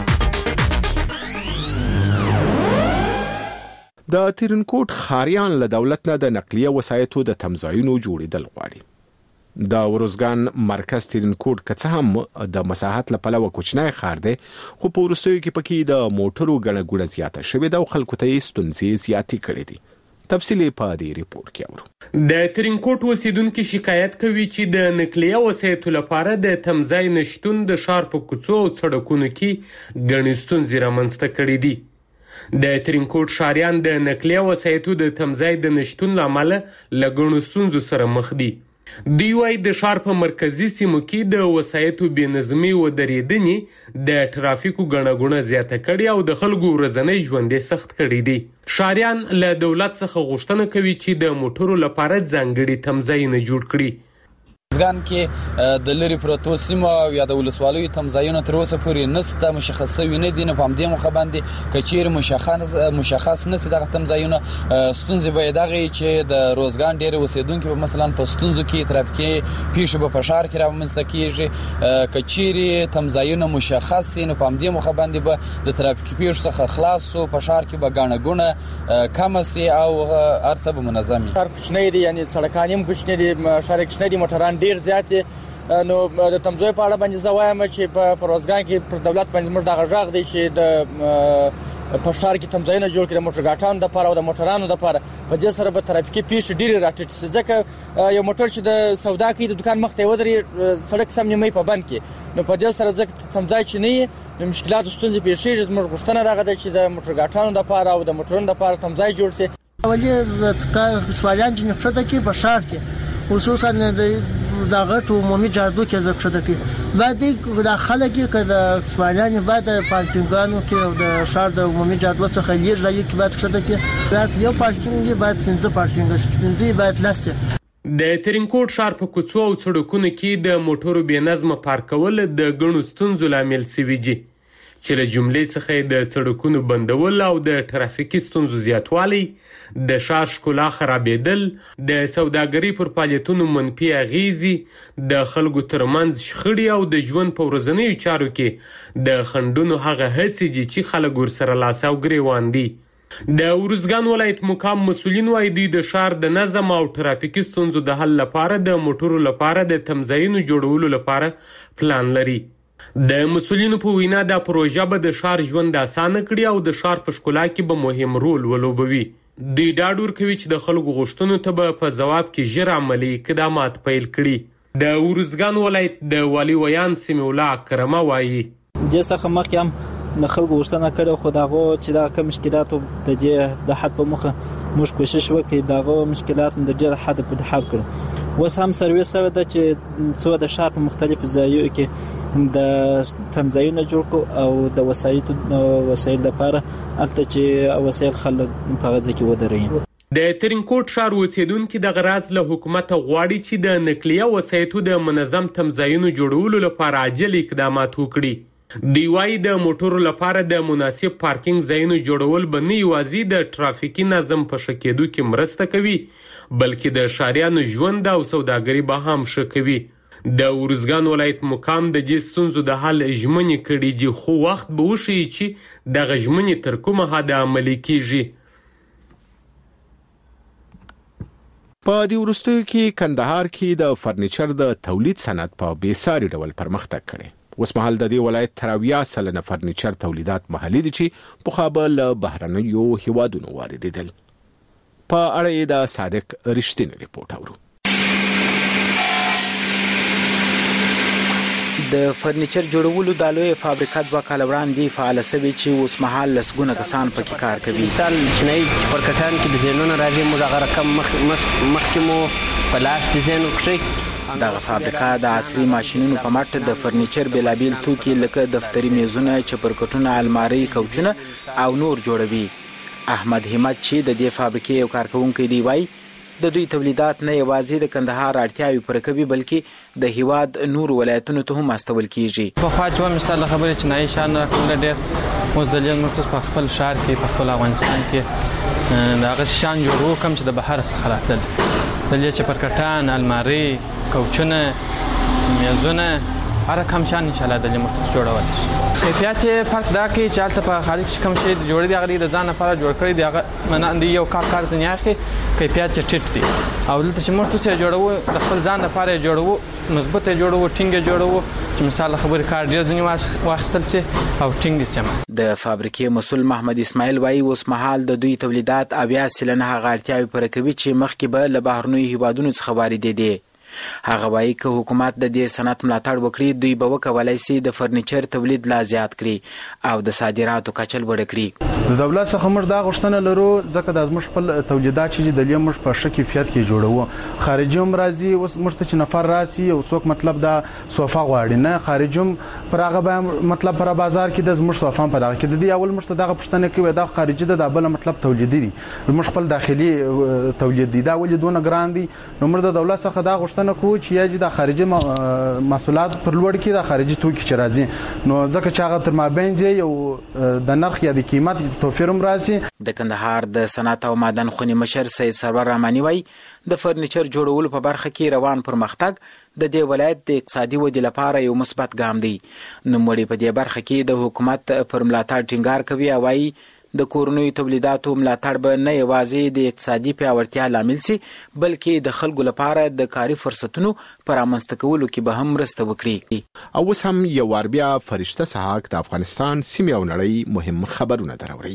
د ترینکوټ خاریان له دولت نه د نقلیه وسایطو د تمځایونو جوړیدل غواړي. د ورزګان مرکز ترینکوټ که څه هم د مساحت له پلوه کوچنی ښار دی خو په وروستیو کې پکې د موټرو ګڼه ګوڼه زیاته شوې ده او خلکو ته یې ستونزې زیاتې کړې دي. تفصیلی په دې ریپورت کې اورو. د ترینکوټ اوسیدونکو شکایت کوي چې د نقلیه وسایطو لپاره د تمځای نشټون د ښار په کوڅو او سړکونو کې ګڼې ستونزې رامنځته کړې دي. د ترینکوټ ښاریان د نقلیه وسایطو د تمځای د نشټون له امله له ګڼو ستونزو سره مخ دي. دوی وايي د ښار په مرکزي سیمو کې د وسایطو بې نظمي و درېدنې د ټرافیکو ګڼه ګوڼه زیاته کړې او د خلکو ورځنی ژوند یې سخت کړی دی. ښاریان له دولت څخه غوښتنه کوي چې د موټرو لپاره ځانګړي تمځایونه جوړ کړي. ځان کې د لری پروتو سیمه یا د ولسوالیو تمځایونه تر اوسه پورې نسته مشخص شوی نه دي. نه په همدې مخه باندې کچیر مشخص مشخص نسي دغه تمځایونه ستونزې به دغه چې د روزګان ډېر اوسیدونکو په مثلا په ستونزو کې ترافیکي پیښو په فشار کې رامنځته کیږي. کچیر تمځایونه مشخص نه په همدې مخه باندې به د ترافیکي پیښو څخه خلاص او په فشار کې به غاڼه ګونه کم سي او ارڅه به منظمي. هر کوچنی دی یعنی سړکانیم کوچنی دی شارک کوچنی دی موټران ډیر زیات نو د تمځای په اړه باندې زوایم چې په پروزګان کې پر دولت باندې موږ دغه ژغ دی چې د په شهر کې تمځایونه جوړ کړي موټر ګاټان د لپاره او د موټرانو د لپاره. په دې سره به ترافیکي پیښې ډېرې راټیټ شي ځکه یو موټر چې د سودا کوي د دکان مخ ته ودرې سړک سم نیمه په بند کې نو په دې سره ځکه تمځای چې نه نو مشکلات ستونزې پیښیږي. موږ غوښتنه راغله چې د موټر ګاټانو د لپاره او د موټرونو د لپاره تمځای جوړ شي. ولې سوالان چې نقطه کې په شهر کې خصوصا د د غټو عمومي جادو کې زکشته کې بعد د خلک کې د سوالان بعد پارکینګانو کې او د شهر د عمومي جادو څخه لیر ځای کې بعد شته کې بعد یو پارکینګ بعد پنځه پارکینګ پنځه بعد لاسه. د ترینکوټ ښار په کوڅو او سړکونو کې د موټرو بې نظمه پارکول د ګڼو ستونزو لامل شوي دي چې له جملې څخه د سړکونو بندول او د ترافیکي ستونزو زیاتوالی، د ښار ښکلا خرابېدل، د سوداګرۍ پر فعالیتونو منفي اغیزې، د خلکو ترمنځ شخړې او د ژوند په ورځنیو چارو کې د خنډونو هغه هڅې دي چې خلک ورسره لاس او ګریوان دي. د ارزګان ولایت مقام مسؤلین وايي دوی د ښار د نظم او ترافیکي ستونزو د حل لپاره د موټرو لپاره د تمځایونو جوړولو لپاره پلان لري. د مسؤلینو په وینا دا پروژه به د ښار ژوند اسانه کړي او د ښار په ښکلا کې به مهم رول ولوبوي. دوی ډاډ ورکوي چې د خلکو غوښتنو ته به په ځواب کې ژر عملي اقدامات پیل کړي. د ارزګان ولایت د والي ویان سمیع الله کرمه وایي دې څخه مخکې هم د خلکو غوښتنه کړې خو دغه چې دا کوم مشکلات د دې د حد په مخه موږ کوشش وکړو دغه مشکلات د ډېر حد په حل کړو. اوس هم سرویس سره د چې څو د ښار په مختلفو ځایونو کې د تمځایونه جوړ کړو او د وسایطو وسایل لپاره البته چې وسایل خلک په غزه کې ودرېږي. د ترینکوټ ښار اوسیدونکي د غراز له حکومت غواړي چې د نقلیه وسایطو د منظم تمځایونو جوړولو لپاره عاجل اقدامات وکړي. دوی وايي د موټرو لپاره د مناسب پارکینګ ځایونو جوړول به نه یوازې د ترافیکي نظم په ښه کېدو کې مرسته کوي بلکې د ښاریانو ژوند او سوداګري به هم ښه کوي. د ارزګان ولایت مقام د دې ستونزو د حل ژمنې کړي دي خو وخت به وښیي چې دغه ژمنې تر کومه حده عملي کیږي. په دې وروستیو کې کندهار کې د فرنیچر د تولید صنعت په بېساري ډول پرمختګ کړی. اوس مهال د دې ولایت تر اویا سلنه فرنیچر تولیدات محلي دي چې پخوا به له بهرنیو هیوادونو واردېدل. په اړه یې د صادق رښتینی ریپورټ اورو. د فرنیچر جوړولو د لوی فابریکه دوه کال وړاندې فعال شوی چې اوس مهال لسګونه کسان پکې کار کوي. مثال چې پر کټان کې د زینونو راځي مو دغه رقم مخ مخکې مو په لاس ډیزاین وکړي. دغه فابریکه د عصري ماشینونو په مټ د فرنیچر بلابل توکي لکه دفتري میزونه، چپرکټونه، الماری، کوچونه او نور جوړوي. احمد همت چې د دې فابریکې یو کارکونکي دی وایي د دوی تولیدات نه یوازې د کندهار اړتیاوې پوره کوي بلکې د هیواد نور ولایتونو ته هم استول کیږي. په خوا چې مثال خبرې چې نای شان راټول ډېر اوس د لیل مرتض په خپل شهر کې په خپل افغانستان کې دا غش شان جوړو کم چې د بهر څخه راتلل د لیل چپرکټان، الماری، کوچونه، میزونه هر کم شان ان شاء الله د لیل مرتض جوړول. کیفیت فرق دا کې چې حالت په خارج کې کم شي جوړې دی غړي د ځان لپاره جوړ کړی دی هغه مناندې یو کار کار دنیا کې کیفیت ټیټ دی او دلته چې مرتض جوړو د خپل ځان لپاره جوړو مضبوط جوړو ټینګ جوړو چې مثال خبرې کار ډیر ځنی واخستل شي او ټینګ دي سم. د فابریکې مسؤل محمد اسماعیل وایي اوس مهال د دوی تولیدات اویا سلنه غړتیاوي پر کوي چې مخکې به له بهرنیو هیوادونو څخه واردېدي. هغه وایي که حکومت د دې صنعت ملاتړ وکړي دوی به وکولای شي د فرنیچر تولید لا زیات کړي او د صادراتو کچه لوړه کړي. د دولت څخه موږ دا غوښتنه لرو ځکه د زموږ خپل تولیدات چې د لیم موږ په ښه کیفیت کې جوړوو. خارجي هم راځي اوس موږ ته چې نفر راسي او څوک مطلب دا صوفه غواړي نه خارجي هم پر هغه به مطلب پر بازار کې د زموږ صوفه په دغه کې د دې اول موږ ته دغه پښتنه کوي دا خارجي د بل مطلب تولیدي دي موږ خپل داخلي تولید دي دا ولې دونه ګران دي نو موږ د دولت څخه دا غوښتنه کوو چې یې د خارجي محصولات پر لوړ کې د خارجي توکي چې راځي نو ځکه چې هغه تر مابین دی یو د نرخ یا د قیمت توفیر هم راځي. د کندهار د صنعت او معدن خونی مشر سید سرور رحماني وایي د فرنیچر جوړولو په برخه کې روان پرمختګ د دې ولایت د اقتصادي ودې لپاره یو مثبت ګام دی. نوموړي په دې برخه کې د حکومت پر ملاتړ ټینګار کوي او وايي د کورنیو تولیداتو ملاتړ به نه یوازې د اقتصادي پیاوړتیا لامل شي بلکې د خلکو لپاره د کاري فرصتونو پر رامنځته کولو کې به هم مرسته وکړي. او اوس هم یو وار بیا فرشته سحاق د افغانستان سیمې او نړۍ مهم خبرونه دراوړي.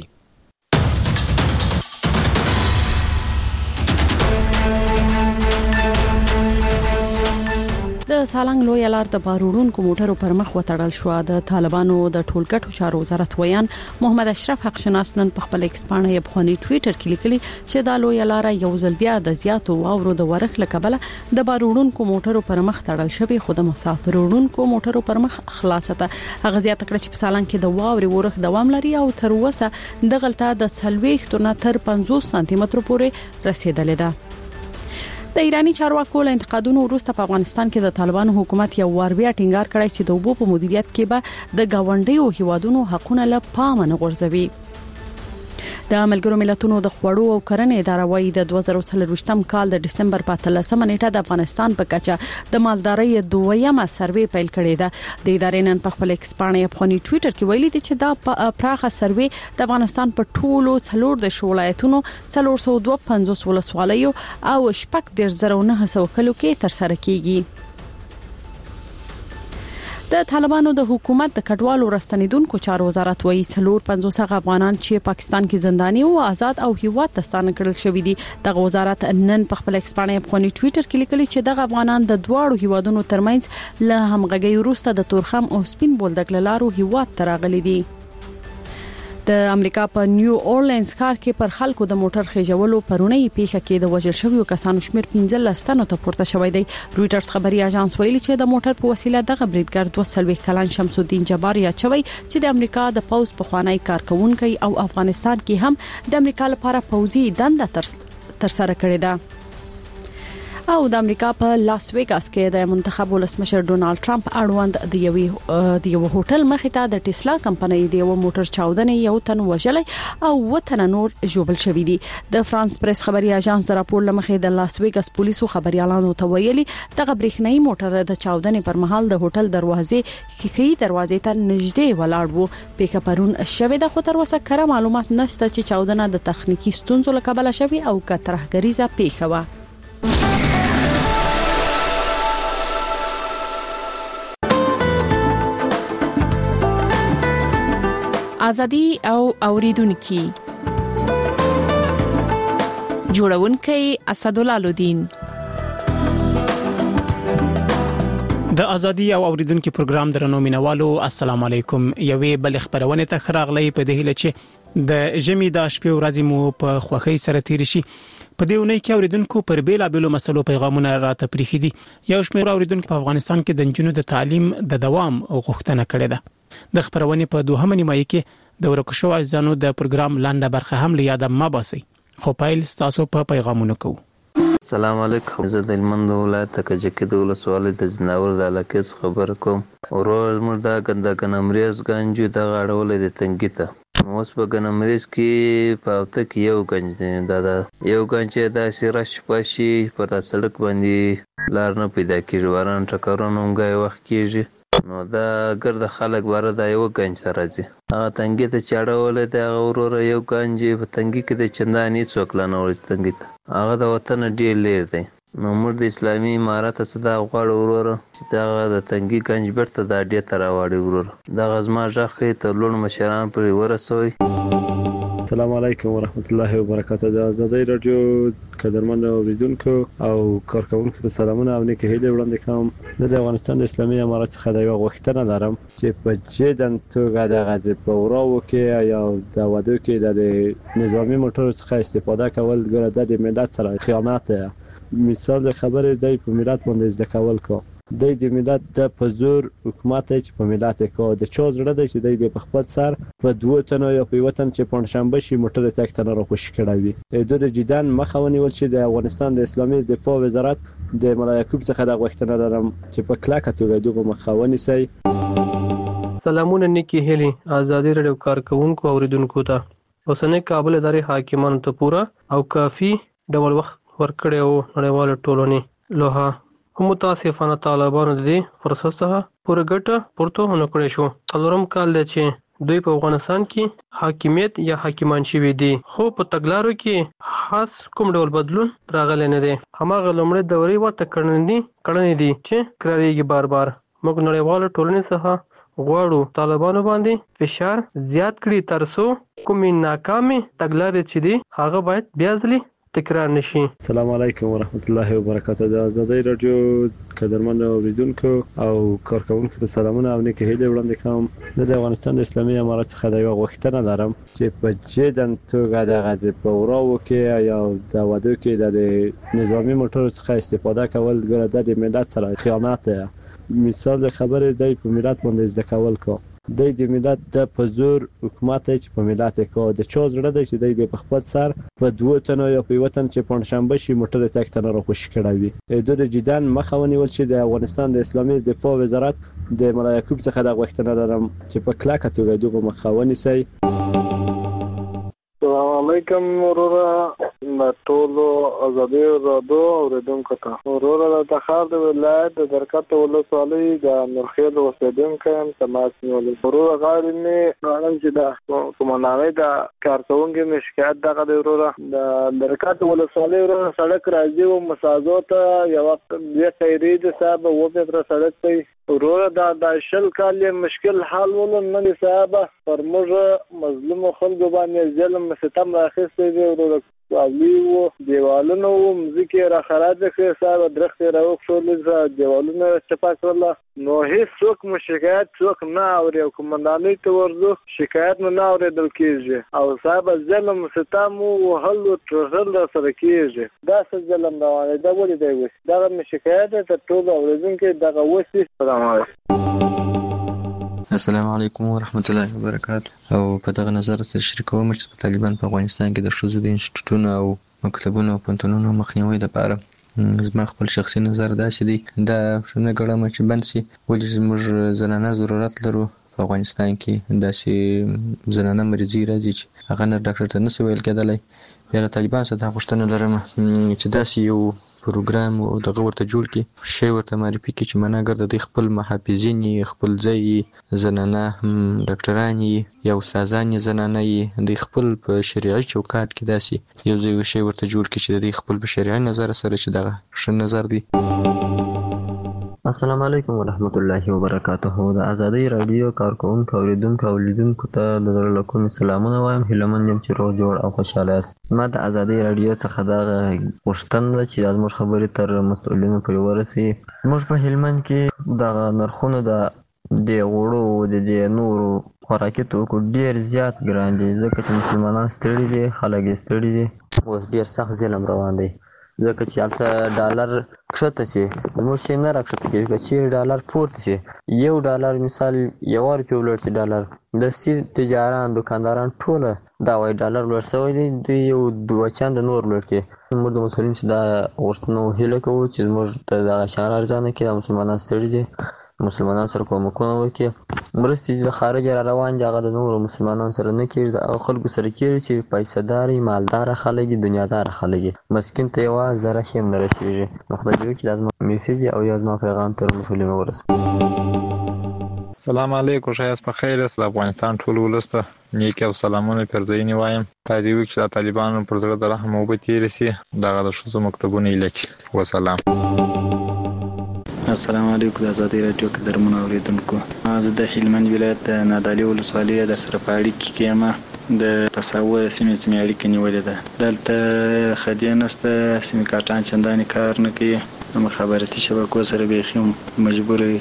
د سالنګ لوی لار د باروړونکو موټرو پر مخ وتړل شو. د طالبانو د ټولګټو چارو وزارت ویان محمد اشرف حق شناس نن په خپل ایکس باندې یو بخونی ټوئیټر کې لیکلي چې د لوی لار یو ځل بیا د زیاتو واورو د ورخ لکبله د باروړونکو موټرو پر مخ تړل شوی خو د مسافرونکو موټرو پر مخ خلاصه ده. هغه زیاته کړ چې په سالنګ کې د واوري ورخ دوام لري او تر اوسه د غلطه د څلويخ تر تر پنځوس سانتي متر پورې رسیدلې ده. د ایرانی چارواکو له انتقادونو وروسته په افغانستان کې د طالبانو حکومت یو وار بیا ټینګار کړی چې د اوبو په مدیریت کې به د گاونډیو هیوادونو حقونه له پامه نه غورځوي. د ملګرو ملتونو د خوړو او کرنې اداره وايي د دوه زره څلرويشتم کال د دسمبر په اتلسمه نیټه د افغانستان په کچه د مالدارۍ دویمه سروې پیل کړې ده. د ادارې نن په خپل ایکس باندې په خونی ټوئیټر کې ویلي دي چې دا پراخه سروې د افغانستان په ټولو څلور د ولایتونو څلور سوه دوه پنځوس ولسوالیو او شپږ دېرش زره نه سوه کلو کې تر سره کیږي. د طالبانو د حکومت د کډوالو راستنیدونکو چارو وزارت وایي څلور پنځوس افغانان چې پاکستان کې زنداني او آزاد او هیواد ته ستانه کړل شوی دي. د وزارت نن په خپل ایکس باندې په ټوئیټر کې لیکلي چې د افغانان د دواړو هیوادونو ترمنځ له همغږي وروسته د تورخم او سپین بولدک لارو هیواد ته راغلي دي. د امریکا په نیو اورلینز ښار کې پر خلکو د موټر خېجولو پرونی پیښه کې د وژل شویو کسانو شمیر پنځلس تنو ته پورته شوی دی. رويټرز خبري اژانس ویلي چې د موټر په وسیله دغه بریدګر دوه سلوي کلن شمس الدین جبار یا چوي چې د امریکا د پوز په خوانی کارکونکي او افغانستان کې هم د امریکا لپاره پوزي دنده تر تر سره کړې ده. او د امریکا په لاس ویګاس کې د منتخب ولسمشر ډونالد ټرمپ اړوند د یوې د یو هوټل مخې ته د ټسلا کمپنۍ د یو موټر چاودنې یو تن وژلې او وطن نور جوړل شوې دي. د فرانس پریس خبري اژانس د راپور لمخې د لاس ویګاس پولیسو خبريالانو ته ویلي دغه برېښنايي موټر د چاودنې پر مهال د هوټل دروازې کې دروازې ته نږدې ولاړ وو. پیک پرون شوې د خو تر اوسه کره معلومات نشته چې چاودنه د تخنیکی ستونزو له کبله شوې او که ترهګریزه پیښه و. ازادي او اوریدونکو جوړونکي اسدالله لودین د ازادي او اوریدونکو پروګرام درنو مینوالو السلام علیکم. یوې بل خبرونه ته خراغلی په دې هله چې د جمی د شپې ورځې مو په خوخي سره تیر شي. په دې ونې کې اوریدونکو پر بیل بیلو مسلو پیغامونه راته پریخي دي. یو شمېر اوریدونکو په افغانستان کې د جنونو د تعلیم د دوام غوښتنه کړې ده. د خبرونه په دوهمه نیمایي کې د ورکشو ځانو د پروګرام لاندې برخه هم لیاده ما باسي. خو پایل تاسو په پیغامونو کو. السلام علیکم. زه د هلمند ولایت کجکي د ولسوالۍ د ځناور د علاقې څخه خبر کوم. ورور موږ دا ګنده ګنمریز گنجو د غاړولې د تنګي ته اوس په ګنمریز کې په اوته کې یو گنج دی. دا دا یو گنج دا سیرش پاشي په تا سړک باندې لار نه پیدا کیږي. وران ټکرونه هم وخت کیږي نو دا ګرد خلک بار دا یو گنج ته راځي. هغه تنګي ته چاړولې دا ورور یو گنج په تنګي کې د چنداني څوک لانه ورځ تنګي ته هغه د وطن ډیر لیر دی. نو موږ د اسلامي امارت صدا غواړو ورور چې دا د تنګي گنج برته دا ډیر تر واړی ورور دا غزما ځخې ته لون مشران پر ورسوي. السلام علیکم. زه د هلمند ولایت کجکي د ولسوالۍ د ځناور د علاقې څخه خبر کوم. ورور موږ دا ګنده ګنمریز گنجو د غاړولې د تنګي ته اوس په ګنمریز کې په اوته کې یو گنج دی. دا سیرش پاشي په تا سړک باندې لار نه پیدا کیږي. وران ټکرونه هم وخت کیږي نو دا ګرد خلک بار دا یو گنج ته راځي. هغه د وطن ډیر لیر دی. نو موږ د اسلامي امارت صدا غواړو ورور چې دا د تنګي گنج برته دا ډیر تر واړی ورور دا غزما ځخې ته لون مشران پر ورسوي. السلام علیکم ورحمت الله وبرکاته. د آزادۍ رادیو قدرمن اوریدونکو او کارکونکو ته سلامونه او نیکه هیله وړاندې کوم. د افغانستان د اسلامي امارات څخه د یو غوښتنه لرم چې په جدن توګه د پوراو کې یا د وادو کې د نظامی موټرو څخه استفاده کول ګره د ملت سره خیانت دی. مثال خبره دی په ملت باندې زده کول کو د دې ملت د پزور حکومت چې په ملت کو د چا زړه دی چې د په خپل سر په دوه تنو یا په وطن چې پنځشنبه شي موټر تک تنه را خوش کړوي. د جدن مخاوني ول چې د افغانستان د اسلامي دفاع وزارت د مولا یعقوب څخه د غوښتنه لرم چې په کلاکه توګه دغه مخاوني سي. سلامونه نیکی هلي آزادي رادیو کارکونکو اوریدونکو ته اوسنۍ کابل ادارې حاکمانو ته پورا او کافي ډول وخت ورکړی او نړیوال ټولنې لوها هم متاسفانه طالبانو د دې فرصت څخه پوره ګټه پورته ونه کړی شو. څلورم کال دی چې دوی په افغانستان کې حاکمیت یا حاکمان شوي دي خو په تګلارو کې خاص کوم ډول بدلون راغلی نه دی. هماغه لومړۍ دورې ورته کړنې دي کړنې دي چې تکراریږي بار بار. موږ نړیوال ټولنې څخه غواړو طالبانو باندې فشار زیات کړي ترڅو کومې ناکامې تګلارې چې دي هغه باید بیا ځلې تکرار نشي. السلام علیکم ورحمت الله وبرکاته. د آزادۍ رادیو قدرمن اوریدونکو او کارکونکو ته سلامونه او نیکه هیله وړاندې کوم. د افغانستان د اسلامي امارات څخه د یو غوښتنه لرم چې په جدن توګه د پوراو کې یا د وادو کې د نظامی موټرو څخه استفاده کول ګره د ملت سره خیانت دی. مثال خبره دی په ملت باندې زده کول کو د دې ملت د پزور حکومت چې په ملت کو د چا زړه دی چې د په خپل سر په دوه تنو یا په وطن چې پنځشنبه شي موټر تک تنه را خوش کړوي. د جدن مخاوني ول چې د افغانستان د اسلامي دفاع وزارت د مولا یعقوب څخه د غوښتنه لرم چې په کلاکه توګه دغه مخاوني سي. السلام علیکم ورورا د ټولو آزادي رادیو اوریدونکو ته. ورورا د تخار د ولایت د درکته ولسوالۍ د نورخیل اوسیدونکو یم تماس نیولې. ورورا غواړم مې غواړم چې د کومنامې د کارکونکو مې شکایت دغه دی. ورورا د درکته ولسوالۍ ورورا سړک راځي او مسازو ته یو وخت د خیري د صاحب و په تر سړک ته ورورا دا د شل کال مشکل حل ول نه صاحب پر موږ مظلوم خلکو باندې ظلم ستم راخسته دی. ورورا اولیو دیوالونو مزیکې را خراج کړې صاحب درخت راوښول دیوالونو چپا کړل نو هیڅ څوک مو شکایت څوک نه اوري او کومندانۍ ته ورځو شکایت نه اورېدل کېږي او صاحب ظلم ستم او هل ټرل سره کېږي. دا څه ظلم روان دی ولې دی وس دا مې شکایت ته ټول اوریدونکو دغه وسی. السلام علیکم. السلام علیکم ورحمت الله وبرکاته. او په دغه نظر سره شریکوم چې طالبان په افغانستان کې د ښځو د انسټیټوټونو او مکتبونو او پوهنتونونو مخنیوي لپاره زما خپل شخصي نظر داسې دی دا شنه ګړم چې بند شي ولې موږ زنانه ضرورت لرو په افغانستان کې داسې زنانه مریضي راځي چې هغه نه ډاکټر ته نشي ویل کېدلی. بیا له طالبان سره دا غوښتنه لرم چې داسې یو پروګرام او دغه ورته جوړ کړي شی ورته معرفي کړي چې مناګر د دې خپل محافظین خپل ځای زنانه ډاکټران یا استادان زنانه د خپل په شریعي چوکاټ کې داسې یو ځای شی ورته جوړ کړي چې د خپل په شریعي نظر سره چې دغه ښه نظر دی. السلام علیکم ورحمت الله وبرکاته. د آزادۍ رادیو کارکونکو اوریدونکو او لیدونکو ته د زړه له کومې سلامونه وایم. هیله یم چې روغ جوړ او خوشحاله یاست. ما د آزادۍ رادیو څخه دغه غوښتنه ده چې زموږ خبرې تر مسؤلینو پورې ورسي. زموږ په هلمند کې دغه نرخونه د د غوړو د د نورو خوراکي توکو ډېر زیات ګران دي ځکه چې مسلمانان ستړي دي خلک یې ستړي دي اوس ډېر سخت ظلم روان دی ځکه چې هلته ډالر کښته شي زموږ شی نه راکښته کېږي که چیرې ډالر پورته شي یو ډالر مثال یوه روپۍ ولوړ شي ډالر دستي تجاران دوکانداران ټوله دا وایي ډالر لوړ شوی دی دوی یو دوه چنده نور لوړ کړي. موږ د مسلمانانو چې دا غوښتنه هیله کوو چې زموږ د دغه شیان ارزانه کړي دا مسلمانان ستړي دي مسلمانان سره کومکونه وکړي. مرستې د خارجه را روان دي هغه د نورو مسلمانانو سره نه کېږي د هغو خلکو سره کېږي چې پیسه داري مالداره خلک دي دنیاداره خلک دي مسکین ته یوه ذره شی هم نه رسېږي. نو خدای دې وکړي چې دا زما میسیج او یا زما پیغام تر مسلمانو ورسوي. سلام علیکم شایست په خیر است. د افغانستان ټول ولس ته نیکې او سلامونه پرځاینې وایم. خدای دې وکړي چې د طالبانو پر زړه د رحم اوبه تېرې شي دغه د ښځو مکتبونه یې لکي. وسلام. السلام علیکم. د آزادۍ رادیو قدرمنو اوریدونکو زه د هلمند ولایت د نادعلي ولسوالۍ در سره په اړیکه کې یم. د پساوه سیمې سیمې اړیکې نیولې ده. دلته خدي نسته، سیمې کارټان چندانې کار نه کوي، مخابراتي شبکو سره بیخي مجبور وي.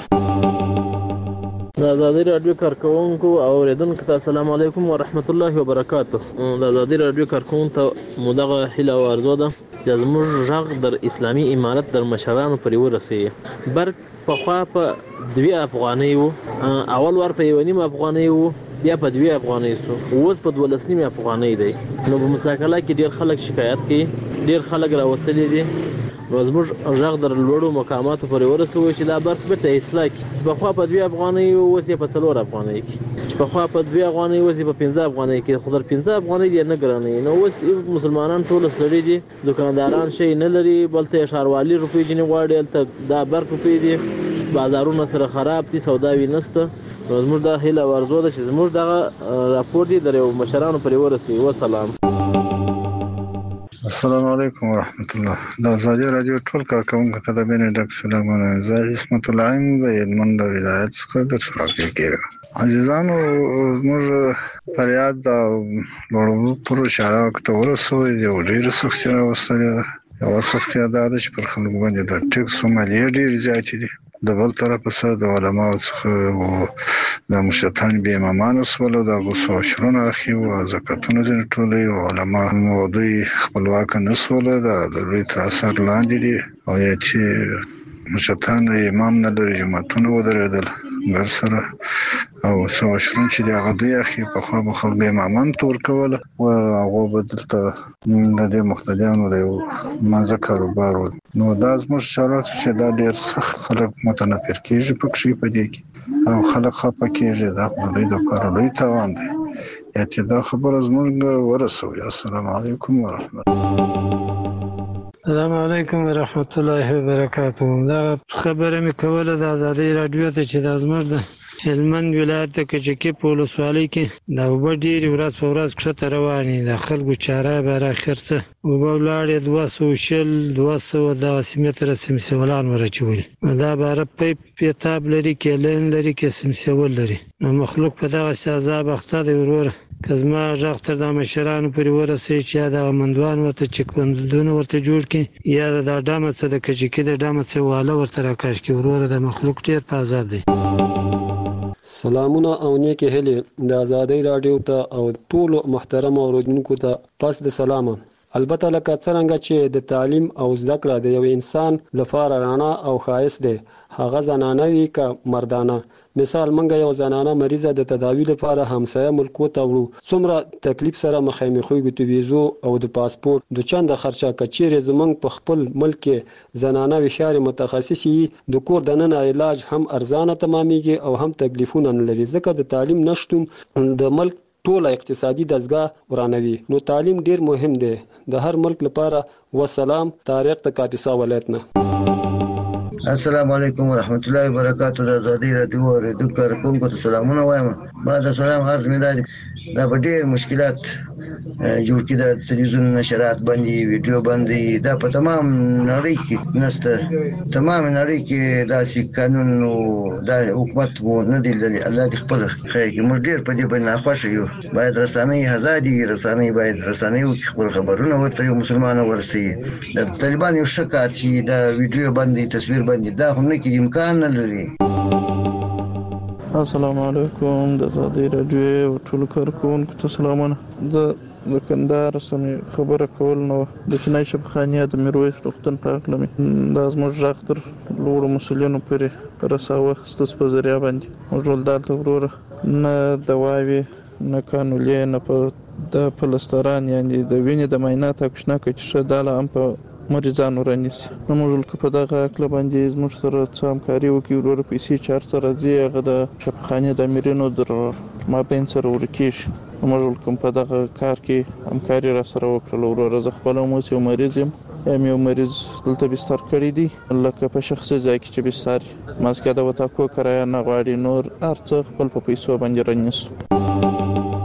د ازادي رادیو کارکونکو او اوریدونکو ته السلام علیکم ورحمت الله وبرکاته. د ازادي رادیو کارکونکو ته مدغه هیله او ارزو ده چې زموږ غږ در اسلامي امارت در مشرانو پورې ورسیږي. برق پخوا په دوی افغانۍ وو، اول ور په یو نیم افغانۍ وو، بیا په دوی افغانۍ سو، اوس په دولس نیم افغانۍ دی. نو په مساکله کې ډیر خلک شکایت کوي، ډیر خلک راوتلي دي. نو زموږ غږ در لوړو مقاماتو پورې ورسوي چې دا برق بیرته اصلاح کړي. چې پخوا په دوی افغانۍ وو، اوس یې په څلور افغانۍ کې، چې پخوا په دوی افغانۍ اوس یې په پنځه افغانۍ کې. خو در پنځه افغانۍ دې نه ګرانوي. نو اوس مسلمانان ټول ستړي دي، دکانداران شی نه لري، بلته ښاروالي روپۍ ځینې غواړي، هلته دا برق روپۍ دي، بازارونه سره خراب دي، سوداوي نشته. نو زموږ دا هیله او ارزو ده چې زموږ دغه راپور دی در یو مشرانو پورې ورسوي. وسلام. السلام علیکم ورحمت الله. د ازادي رادیو ټول کارکونکو ته د مینې ډک سلامونه. زه عصمت الله یم د هلمند ولایت څخه درسره کېږم. عزیزانو، زموږ فریاد د لوړو پرو اشاره ته ورسوي. یو ډېره سختي راوستلې ده. یوه سختي دا ده چې پر خلکو باندې د ټکس مالیې ډېرې زیاتې دي. د بل طرف سره د علماو څخه او د مشرتان بې امامانو سول، د غوسو عشرونه اخی او زکاتونه ځنې ټولوي او علما نو دوی خپلواک نه سول، د دوی تر اثر لاندې دي. او یا چې مشرتان امام نه لري، جماعتونه ودرېدل ګر سره او څو عشرون چې د هغه دوی اخی په خوا به خلک به امامان تور کوله او هغه به دلته د دې مقتدیانو د یو مازه کاروبار و. نو دا زموږ شرط چې دا ډېر سخت خلک متنفر کېږي پکښې په دې کې او خلک خفه کېږي. دا خو د دوی دپاره لوی تاوان دی. یا چې دا خبره زموږ ورسوي. السلام علیکم ورحمت الله. السلام علیکم ورحمت الله وبرکاته. دا خبره مې کوله د ازادي رادیو ته چې د زموږ د هلمند ولایت د کجکي په ولسوالۍ کې د اوبه ډېرې ورځ په ورځ کښته روانې. د خلکو چاره بر اخر څه اوبه ولاړې دوه سوه شل دوه سوه داسې متره سمسیولان ورچولي. دا باره پیپ پیتاب لري، کیلین لري، کې سمسیول لري. نو مخلوق په دغسې عذاب اخته دی. وروره که زما غږ تر دا مشرانو پورې ورسوي چې یا دغه مندوان ورته چک بندونه ورته جوړ کړي، یا د دا ډامه څه د کجکي د ډامه څه واله ورته راکاږ کړي. وروره د مخلوق ډېر په عذاب دی. سلامونه او نیکې هیلې د ازادۍ راډیو ته او ټولو محترم اوریدونکو ته پس د سلامه. البته لکه څرنګه چې د تعلیم او زده کړه د یو انسان لپاره رڼا او ښایست دی، هغه زنانه وي که مردانه. مثال منګه یو زنانه مریضه د تداوی لپاره همسایه ملکو ته وړو، څومره تکلیف سره مخامخ وي د ویزو او د پاسپورت د چنده خرچه. کچېرې زمونږ په خپل ملک کې زنانه وښاري متخصصي د کور دننه علاج هم ارزانه تمامېږي او هم تکلیفونه نه لري، ځکه د تعلیم نشتون د ملک ټوله اقتصادي دستګاه ورانوي. نو تعلیم ډیر مهم دی د هر ملک لپاره. وسلام. طارق د کاپیسا ولایت نه. السلام علیکم ورحمت الله وبرکاته. د ازادي رادیو اوریدونکو کارکونکو ته سلامونه وایم. ما د سلام عرض مې دا دا په ډېر مشکلات جوړ کړي. د تلویزیون نشرات باندې ویډیو باندې دا په تمام نړۍ کې نسته. تمام نړۍ کې داسې قانون او دا حکومت مو نه دی لري. الله دې خپل خیر کړي. موږ ډېر په دې باندې ناخوښه یو. باید رسنۍ ازادي رسنۍ باید رسنۍ وکړي، خپل خبرونه ورته یو مسلمان ورسوي. د طالبان یو ښه کار چې دا ویډیو باندې تصویر باندې دا هم نه کېږي، امکان نه لري. السلام علیکم. د ازادي راډیو ټولو کارکونکو ته سلامونه. زه د کندهار سمې خبره کول نو د چینای شبخانیه د میرویس روغتون په هکله مې دا زموږ غږ تر لوړو مسؤلینو پورې رساوه ستاسو په ذریعه باندې. موږ ټول دلته وروره نه دواوې نه کانولې نه په د پلستران یعنې د وینې د معاینات اکشنا کوي چې ښه دا له هم په مریضانو رانیسي. نو موږ که په دغه هکله باندې زموږ سره څه همکاري وکړي، وروره پیسې چې هر څه راځي هغه د شفاخانې د امیرینو در مابین سره ورکېږي. موږ کوم په دغه کار کې همکاري را سره وکړله. وروره زه خپله هم اوس یو مریض یم، یم یو مریض دلته بستر کړی دی، لکه په شخصي ځای کې چې بستر ماسکه د وتاکو کرایه نه غواړي، نور هر څه خپل په پیسو باندې رانیسو.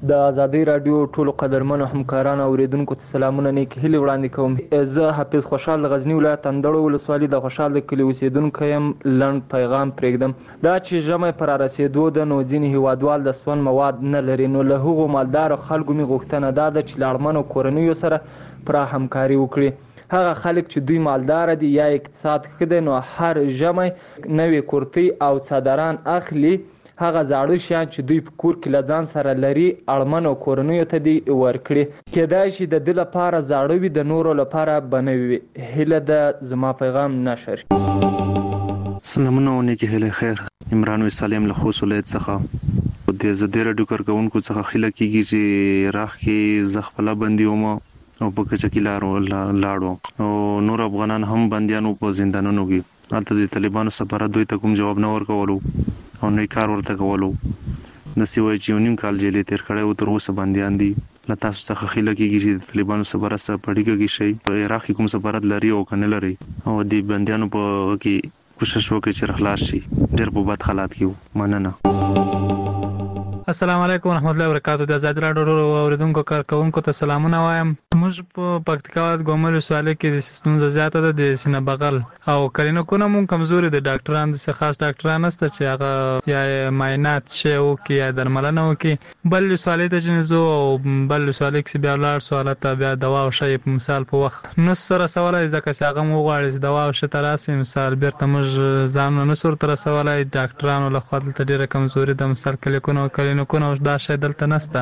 د ازادي رادیو ټولو قدرمنو همکارانو اوریدونکو ته سلامونه نیک هیلې وړاندې کوم. زه حافظ خوشحال د غزنی ولایت اندړو ولسوالۍ د خوشحال د کلي اوسیدونکی یم. لنډ پیغام پرېږدم. دا چې ژمی پر رارسېدو ده نو ځینې هیوادوال د سون مواد نه لري، نو له هغو مالدارو خلکو مې غوښتنه دا ده چې له اړمنو کورنیو سره پوره همکاري وکړي. هغه خلک چې دوی مالدار دي یا اقتصاد ښه دی نو هر ژمی نوې کورتۍ او څادران اخلي. هغه زاړه شیان چې دوی په کور کې له ځان سره لري اړمنو کورنیو ته دي ورکړي. کېدای شي د ده لپاره زاړه وي، د نورو لپاره به نوي وي. هیله ده زما پیغام نشر. سلامونه او نیکې هیلې خیر. عمران وسالم له خوست ولایت څخه د زده رادیو کارکونکو څخه خیله کېږي چې راخ کې زه خپله بندي وم او په کچکي لاړو او نور افغانان هم بندیانو په زندانونو کې. هلته د طالبانو سفارت دوی ته کوم جواب نه ورکولو او نه کار ورته کولو. د سیوای چې یو نیم کال جیلې تیر کړی او تر اوسه بندیان دي. له تاسو څخه خیله کېږي چې د طالبانو سفارت سره په اړیکه کې شئ، په عراق کې کوم سفارت لري او که نه لري، او د بندیانو په کې کوشش وکړئ چې خلاص شي. ډېر په بد حالات کې وو. مننه. السلام علیکم ورحمت الله وبرکاتہ. د آزاد راډیو اوریدونکو کارکونکو ته سلامونه وایم. موږ په پکتیکا ولایت ګومل ولسوالۍ کې د ستونزه زیاته ده د سینه بغل او کلینیکونه مونږ کمزوري دي. ډاکټران د خاص ډاکټران نشته چې هغه یا معاینات شي او کې یا درملنه وکي. بل ولسوالۍ ته جنزو او بل ولسوالۍ کې بیا ولر سوالات بیا دوا او شی په مثال په وخت نو سره سوالای ځکه چې هغه مو غواړي دوا او شی تراسي مثال بیرته موږ ځان نه سر تر سوالای ډاکټرانو له خوا دلته ډیره کمزوري ده. مثال کلینیکونه نو کو نو دا شی دلته نسته.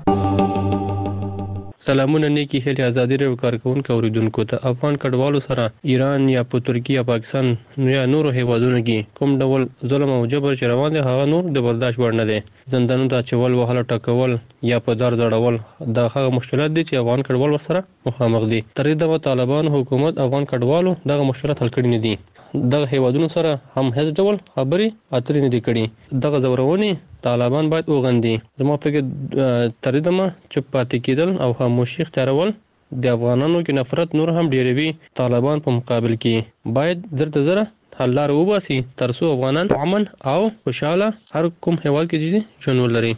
سلامونه نیکی هیلې ازادي راډیو کارکونکو اوریدونکو ته. افغان کډوالو سره ایران یا په ترکیه یا پاکستان یا نورو هیوادونو کې کوم ډول ظلم او جبر چې روان دي هغه نور د برداشت وړ نه دي. زندانونو ته اچول، وهل، ټکول یا په دار ځړول دا هغه مشکلات دي چې افغان کډوال سره مخامخ دي. تر دې د طالبان حکومت افغان کډوالو دغه مشکلات حل کړي نه دي. دغه هیوادونو سره هم هیڅ ډول خبرې اترې نه دي کړي. دغه زورونې طالبان باید وغندي. زما فکر تر دې ما چې پاتې کېدل او خاموشي اختیارول د افغانانو کې نفرت نور هم ډیروي. طالبان په مقابل کې باید زر ته زره حل لار وباسي ترڅو افغانان امن او خوشاله هر کوم هیواد کې ژوند ولري.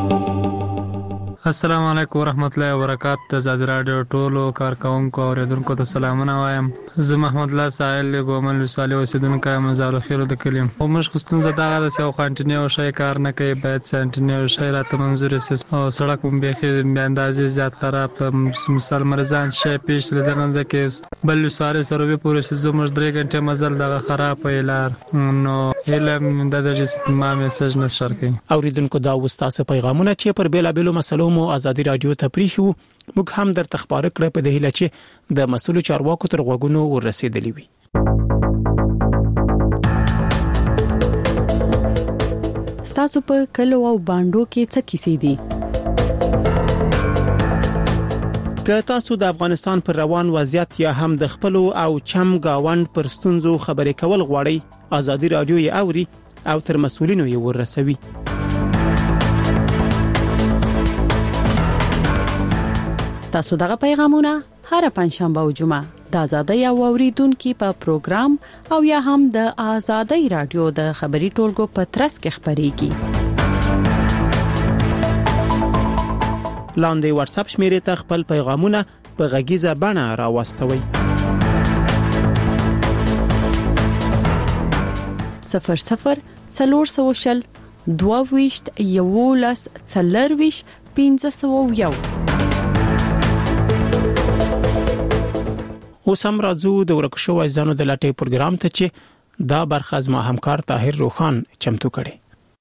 السلام علیکم ورحمت الله وبرکاتہ. د آزاد راډیو ټولو کارکونکو اوریدونکو ته سلامونه وایم. زه محمد الله سائل ګومل ولسوالۍ اوسیدونکی یم. زارو خیر د کلیم او موږ خستون زداغه د سیو کانټینیو شای کار نه کوي. باید سانټینیو شای راته منظور سي او سړک هم به به اندازې زیات خراب. مثال مرزان شای پیش لدغه ځکه بل سواره سره به پوره سي زموږ درې غنټه مزل دغه خراب ویلار نو علم د دغه ما میسج نشر کوي. اوریدونکو دا وستاسه پیغامونه چې پر بیلا بیلو مسلو مو ازادي رادیو ته پریښو. موږ هم در تخبار کړ په دهیله چې د مسولو چارواکو تر غوګونو ورسېدلی وي. ستاسو په کلو او باندو کې څه کیسې دي؟ که تاسو د افغانستان پر روان وضعیت یا هم د خپل او چم گاوند پر ستونزو خبرې کول غواړئ، ازادي رادیو یې اوري او تر مسولینو یې ورسوي. تاسو دغه پیغامونه هر پنځشنبه او جمعه د آزادۍ او اوریدونکو په پروګرام او یا هم د آزادۍ رادیو د خبري ټولګو په ترڅ کې خبريږي. لاندې واتس اپ شمیرې ته خپل پیغامونه په غږیزه بڼه راوستوي. صفر صفر څلور سوشل دوه ویشت یولس څلور ویش پنځه سو یو. اوس هم راځو د ورکشو ځانو د لاټي پروګرام ته چې دا برخه از ما همکار طاهر روخان چمتو کړي.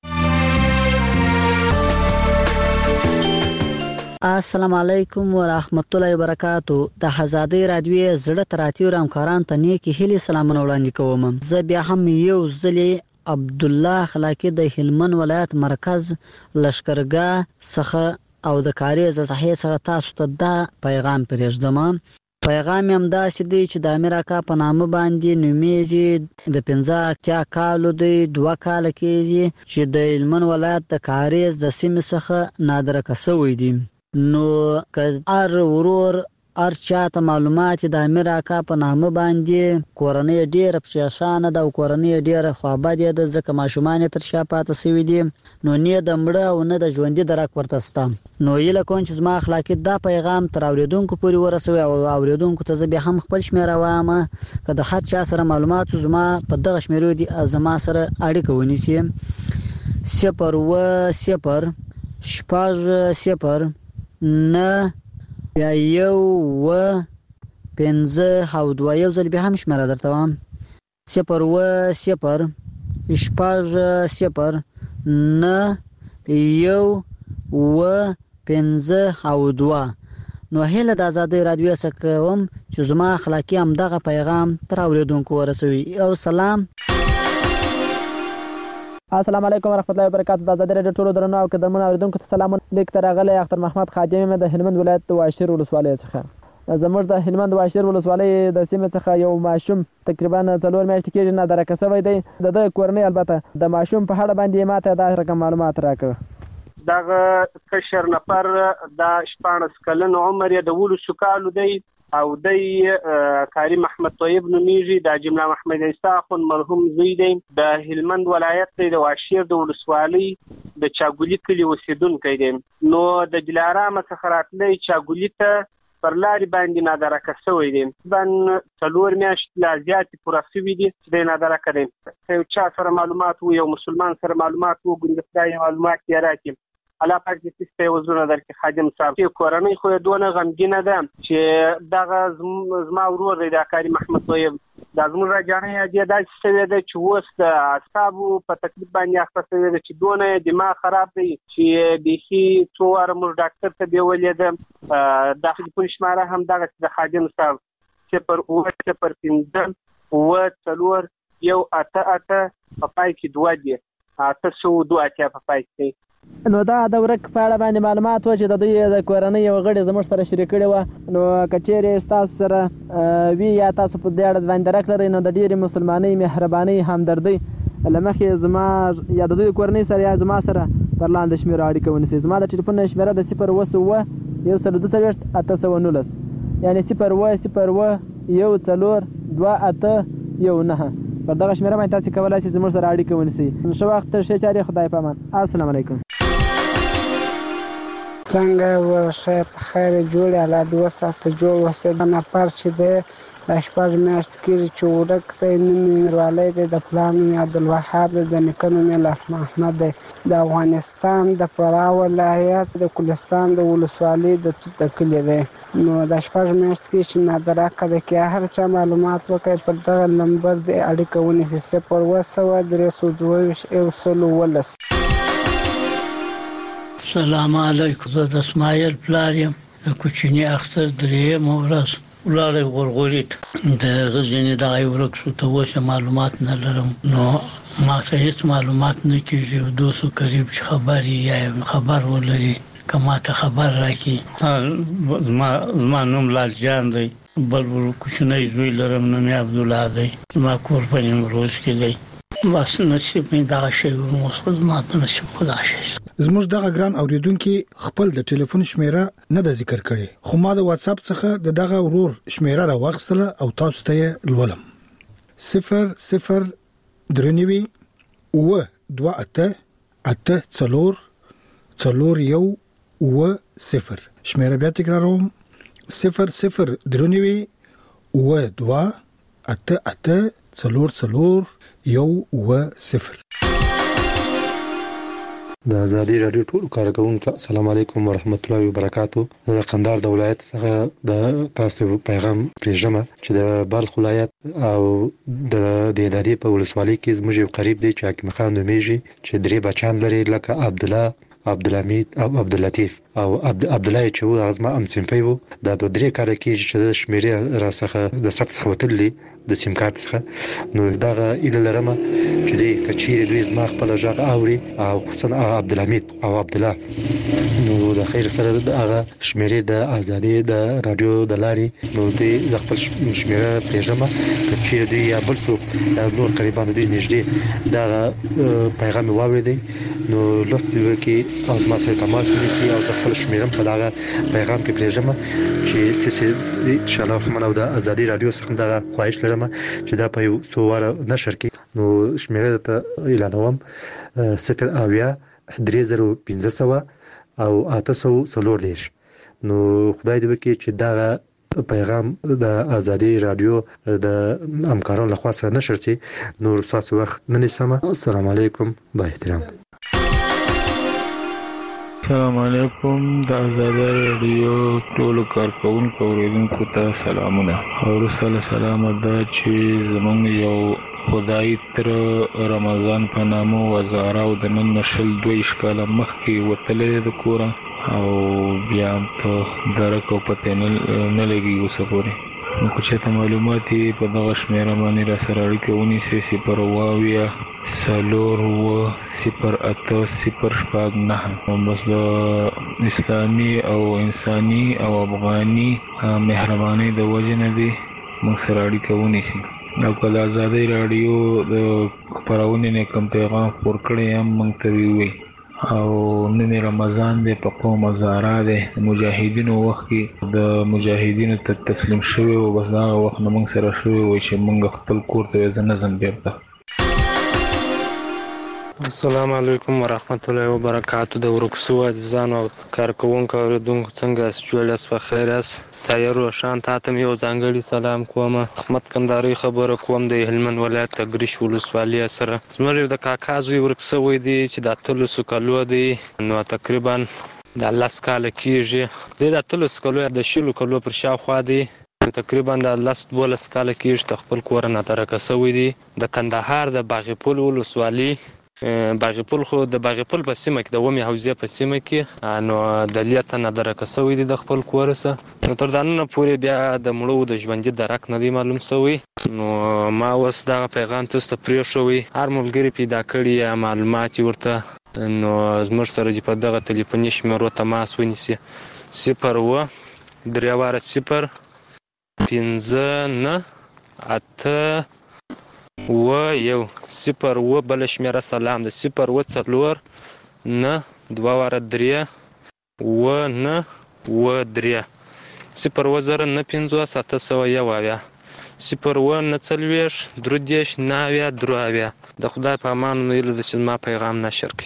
السلام علیکم ورحمت الله وبرکاتہ. د آزادۍ رادیو زړه تراتیو همکاران ته نیکی هلي سلامونه وړاندې کوم. زه بیا هم یو ځلې عبد الله خلاقی د هلمند ولایت مرکز لشکرګاه څخه او د کاریز صحیح څخه تاسو ته دا پیغام پرېږدم. پیغام هم داسې دی چې د امریکا په نامه باندې نومیږي. د پنځه اتیا کالو دی دوه کال کېږي چې د هلمند ولایت د کاریز د سیمې څخه نادره کسوي دي. نو که هر ورور ارچا ته معلومات د امیر اکا په نامه باندې کورنۍ ډیره پریشانه ده او کورنۍ ډیره خوابدې ده ځکه ماشومان تر شا پاتې شوي دي نو نه د مړه او نه د ژوندي درک ورته ستا نو یله کوم چې زما اخلاقی دا پیغام تر اوریدونکو پورې ورسوي او اوریدونکو ته زه بیا هم خپل شمیره وایم که د هر چا سره معلومات زما په دغه شمیرو دي زما سره اړیکه ونیسي صفر و صفر شپږ صفر نه بیا یو و پنځه او دوه یو ځل بیا هم شمیره درته وایم صفر و صفر شپږ صفر نه یو و پنځه او دوه نو هله د آزادۍ رادیو څخه کوم چې زما اخلاقی هم دغه پیغام تر اوریدونکو ورسوي او سلام السلام علیکم ورحمت الله وبرکاتہ. د آزادۍ رادیو ټولو درنو او قدرمنو اوریدونکو ته سلام. لیک تر غلې اختر محمد خادم مې د هلمند ولایت د واشیر ولسوالۍ څخه زموږ د هلمند واشیر ولسوالۍ د سیمې څخه یو ماشوم تقریبا څلور میاشتې کېږي نه درک شوی دی د د کورنۍ البته د ماشوم په اړه باندې ماته دا رقم معلومات راکړه. دغه کشر نفر د شپاړس کلن عمر یې د ولسو کالو دی او دی کاری محمد طیب نومیږي د جمله محمد عیسی خون مرحوم زوی دی د هلمند ولایت د واشیر د ولسوالۍ د چاګولی کلی اوسیدونکی دی نو د دلارام څخه راتلی چاګولی ته پر لارې باندې نادرکه شوی دی بن څلور میاشتې لا زیاتې پوره شوي دي چې دی نادرکه دی که یو چا سره معلومات و یو مسلمان سره معلومات وګوري د خدای معلومات یې راکړي الله پاک دې سپه وزونه درکې خادم صاحب چې کورنۍ خو دونه غمګینه ده چې دغه زما ورور دی د کاری محمد طیب دا زموږ راجانې دی داسې شوی ده چې اوس د اعصابو په تکلیف باندې اخته شوی ده چې دونه دماغ خراب دی چې بیخي څو واره موږ ډاکټر ته بیولې ده د ټلیفون شماره هم دغه د خادم صاحب صفر اووه صفر پنځه اووه څلور یو اته اته په پای کې دوه دي اته سوه دوه اتیا په پای کې. نو دا د ورک په اړه باندې معلومات و چې د دوی د کورنۍ یو غړي زموږ سره شریک کړي و نو کچېرې تاسو سره وی یا تاسو په دې اړه باندې درک لرئ نو د ډېرې مسلمانۍ مهرباني همدردي لمخې زما یا د دوی کورنۍ سره یا زما سره پر لاندې شمیره اړیکه ونیسئ. زما د ټلیفون شمیره د صفر اووه سوه یو سل دوه څلوېښت اته سوه نولس یعنی صفر اووه صفر اووه یو څلور دوه اته یو نهه پر دغه شمیره باندې تاسو کولای شئ زموږ سره اړیکه ونیسئ. ښه وخت ښه چارې خدای په امان. السلام علیکم. څنګه ورشه په خیر جوړ الله دې وساته جوړ وسه د نفر چې د د شپږ میاشتې کېږي چې ورک دی نوم یې میروالی دی د پلار نوم یې عبدالوهاب دی د نیکه نوم یې لرحم احمد دی د افغانستان د فراه ولایت د کلستان د ولسوالۍ د توت د کلي دی نو د شپږ میاشتې کېږي چې نادرکه دی که هر چا معلومات وکړي پر دغه نمبر د اړیکه ونیسي صفر اووه سوه درې سوه دوه ویشت یو سل اوولس. سلام علیکم. زه د اسماعیل پلار یم د کوچني اختر درېیمه ورځ ولاړی غورغوري ته د هغه ځینې دغه ورک شو ته اوس معلومات نه لرم نو ما ته هېڅ معلومات نه کېږي او دوستو قریب چې خبر یې یا خبر ولري که ما ته خبر راکړي. زما زما نوم لال جان دی بل کوچنی زوی لرم نوم یې عبدالله دی زما کور په نیمروز کې دی بس نصیب مې دغه شی و اوس خو زما په نصیب خدا شی. زموږ دغه ګران اوریدونکو خپل د ټلیفون شمیره نه د ذکر کړي خو ما د واتس اپ څخه د دغه ورور شمیره راوغستله او تاسو ته لولم صفر صفر درنوي اووه دوه اته اته څلور څلور یو اووه صفر. شمیره بیا تکراروم صفر صفر درنوي اووه دوه اته اته څلور څلور یو اووه صفر. د آزادۍ رادیو ټول کارکونکو السلام علیکم ورحمت الله وبرکاتہ. د قندهار د ولایت څخه د تاسو پیغام پېژنم چې د بلخ ولایت او د دېدادي په ولسوالۍ کې زموږ قریب دی چې حکیم خان نومیږي چې درې بچان لري لکه عبدالله عبدالحمید او عبداللطیف او عبد عبدالله چې و ازما ام سیمپي وو دا د درې کال کې چې د شمیرې را څخه د سخت څخه وتلې د سیم کارت څخه نو دغه اله لرمه چې دی کچېری دوی زما خپل ژغ اوري او خصوصا عبدالحمید او عبدالله نو د خیر سره دغه شمیرې د ازادي د رادیو د لاري نو دوی ز خپل شمیره پېژنم کچېری دوی یا بل څوک نور قریبان دوی نږدې دغه پیغام واوري نو لوست وکي او ما سره تماس ونیسي او خپل شمیرم په دغه پیغام کې پرېږم چې چې ان شاء الله منو د ازادي رادیو څخه دغه خواهش لرم چې دا په یو څو واره نشر کې نو شمیره ته اعلانوم صفر اویا درې زره پنځه سوه او اته سوه څلور دېرش. نو خدای دې وکړي چې دغه پیغام د ازادي رادیو د همکارانو لخوا سره نشر شي. نور ساعت وخت نه نیسم. السلام علیکم با احترام. السلام علیکم د ازادي رادیو ټول کارکونکو اوریدونکو ته سلامونه. او رسول سلام دا چې زمونږ یو خدای تر رمضان په نامو وزاره او د نن نشل دوه اشکاله مخکې وتلې د کور او بیا ته درکو پته نه لګي وسپوري. نو که ته معلومات په دغه شمیره باندې را سره اړیکه ونیسئ صفر واویا څلور اووه صفر اته صفر شپږ نهه. بس د اسلامي او انساني او افغاني مهربانۍ د وجې نه دی موږ سره اړیکه ونیسئ. او که د ازادۍ راډیو د خپرونې نه کوم پیغام خپور کړی هم موږ ته ووایي. او نن رمضان دی په قوم هزاره دی مجاهدینو وخت کې د مجاهدینو ته تسلیم شوی او بس دا وخت نه موږ سره شوی وای چې موږ خپل کور ته ځنه ځم بیرته. السلام علیکم ورحمت الله وبرکاتہ. د ورکسو عزیزانو او کارکونکو اوریدونکو څنګه جوړاس په خیر است. تایر روشان تاتم یو ځانګړي سلام کوم. احمد کندهاري خبره کوم د هلمند ولایت تګریش ولسوالۍ سره. زموږ د کاکا زوی ورکسو دی چې د اتلس کلو دی نو تقریبا د لاس کال کېږي. د اتلس کلو د شلو کلو پر شاوخوا دی تقریبا د لاس دولس کال کېږي خپل کور نه ترکه سوی دی د کندهار د باغ پل ولسوالۍ. باغ پل خو د باغ پل په سیمه کې د ومې حوزې په سیمه کې نو د لیته نه درکه سوی دی د خپل کور سره. نو تر دا نن پورې بیا د مړو د ژوندي درک نه دی معلوم سوی. نو ما اوس دغه پیغام تاسو ته پرېښوی. هر ملګري پیدا کړي یا معلومات ورته نو زموږ سره په دغه تلیفوني شمیرو تماس ونیسي. صفر اووه درې واره صفر پنځه نه اته اووه یو صفر اووه بله شمیره سلام ده صفر اووه څلور نه دوه واره درې اووه نه اووه درې صفر اووه زره نه پنځوس اته سوه یو اویا صفر اووه نه څلوېښت درې دېرش نه اویا درې اویا. د خدای په امان ویلو ده چې زما پیغام نشر کړي.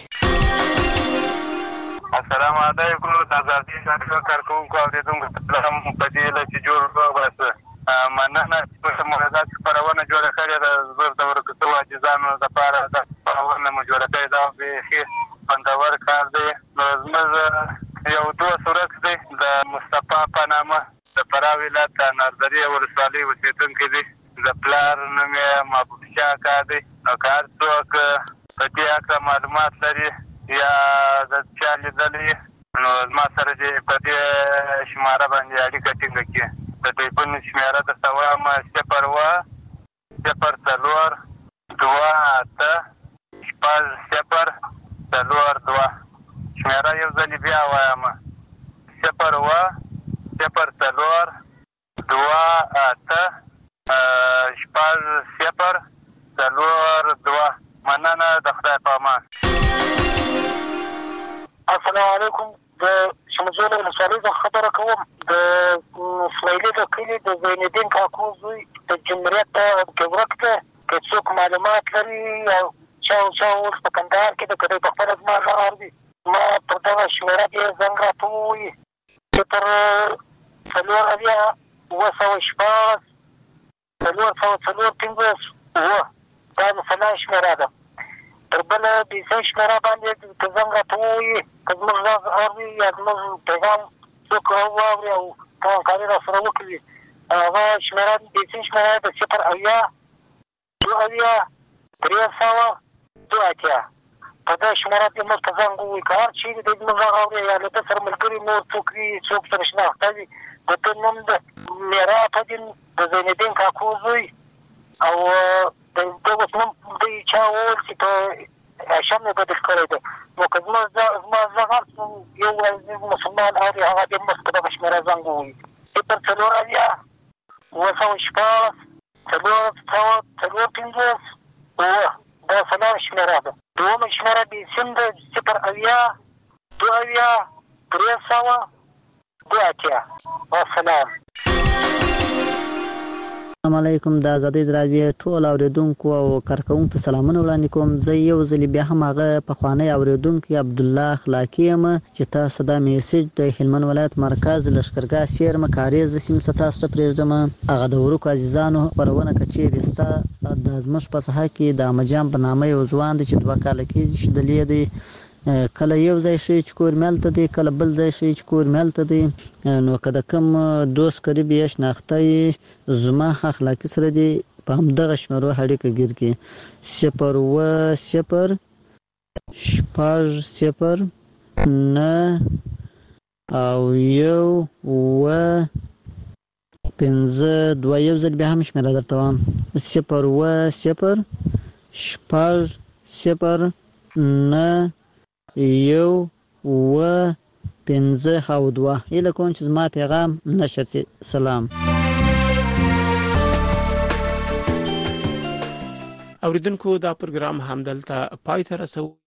السلام علیکم د ازادي رادیو کارکونکو اوریدونکو ته سلام. په دې هیله چې جوړ وباسه مننه چې موږ داسې خپرونه جوړه کړې ده. زه د ورکسو عاجزانو لپاره دا خپرونه مو جوړه کړې ده. بیخي خوندور کار دی. نو زموږ یو دوست ورک دی د مصطفی په نامه د فراه ولایت د نردرې ولسوالۍ اوسېدونکی دی. د پلار نوم یې محبوب شاه اکا دی. نو که هر څوک په دې هکله معلومات لري یا د چا لیدلی نو زما سره دې په دې شماره باندې اړیکه ټینګه کړي. د ټلیفون شمیره درته وایم صفر اووه صفر څلور دوه اته شپږ صفر څلور دوه. شمیره یو ځلې بیا وایم صفر اووه صفر څلور دوه اته شپږ صفر څلور دوه. مننه د خدای په امان. السلام علیکم. د شمزول ولسوالۍ څخه خبره کوم. د اسماعیلي د کلي د زینالدین کاکو زوی د جمهوریت کې ورک دی. که څوک معلومات لري او چا او چا اوس په کندهار کې د کدی په خپله زما غږ اوري ما پر دغه شمېره دې زنګ راته ووایي. صفر څلور اویا اووه سوه شپاړس څلور سوه څلور پنځوس اووه دا د سلا شمېره ده. تر بله بیسۍ شمېره باندې که زنګ راته ووایي که زموږ غږ اوري یا زموږ پیغام څوک واوري او که همکاري را سره وکړي هغه شمېره بیسۍ شمېره د صفر اویا دوه اویا درې سوه دوه اتیا. په دې شمېره کې موږ ته زنګ ووایي. که هر چیرې دی زموږ غږ اوري یا له ده سره ملګري نور څوک وي څوک سره شناخته وي د ده نوم د میرا فدین د زینالدین کاکو زوی او د ده اوس نوم دوی چا وویل چې په هاشم یې بدل کړی دی. نو که زما زما غږ یو عزیز مسلمان اوري هغه دې موږ په دغه شمېره زنګ ووایي. صفر څلور اویا اووه سوه شپاړس څلور سوه څلور پنځوس اووه دا څلور شمېره ده. دویمه شمېره بې سیم ده صفر اویا دوه اویا درې سوه دوه اتیا. والسلام. السلام علیکم. د ازادي رادیو ټول اوریدونکو او کارکونکو ته سلامونه وړاندې کوم. زه یو ځل بیا هم هغه پخوانی اوریدونکو عبد الله اخلاقی یم چې تاسو دا میسج د هلمند ولایت مرکز لشکرګاه سیر مکاریز سیم تاسو ته پرېږدم. هغه د ورکو عزیزانو پرونه کچېرې ستا د زموږ په ساحه کې د امجان په نامه یو ځوان دی چې دوه کاله کېږي چې د لیدې کله یو ځای شي چې کور ملته دی، کله بل ځای شي چې کور ملته دی. نو که د کوم دوست قریب یې شناخته زما اخلاقی سره دی په همدغه شمېرو اړیکه ګیر کړي. صفر اوه صفر شپږ صفر نه او یو اوه پنځه دوه. یو ځل بیا هم شمېره درته وایم. صفر اوه صفر شپږ صفر نه یو اوه پنځه او دوه. هیله کوم چې زما پیغام نشر شي. سلام. اوریدونکو دا پروګرام همدلته پای ته رسو.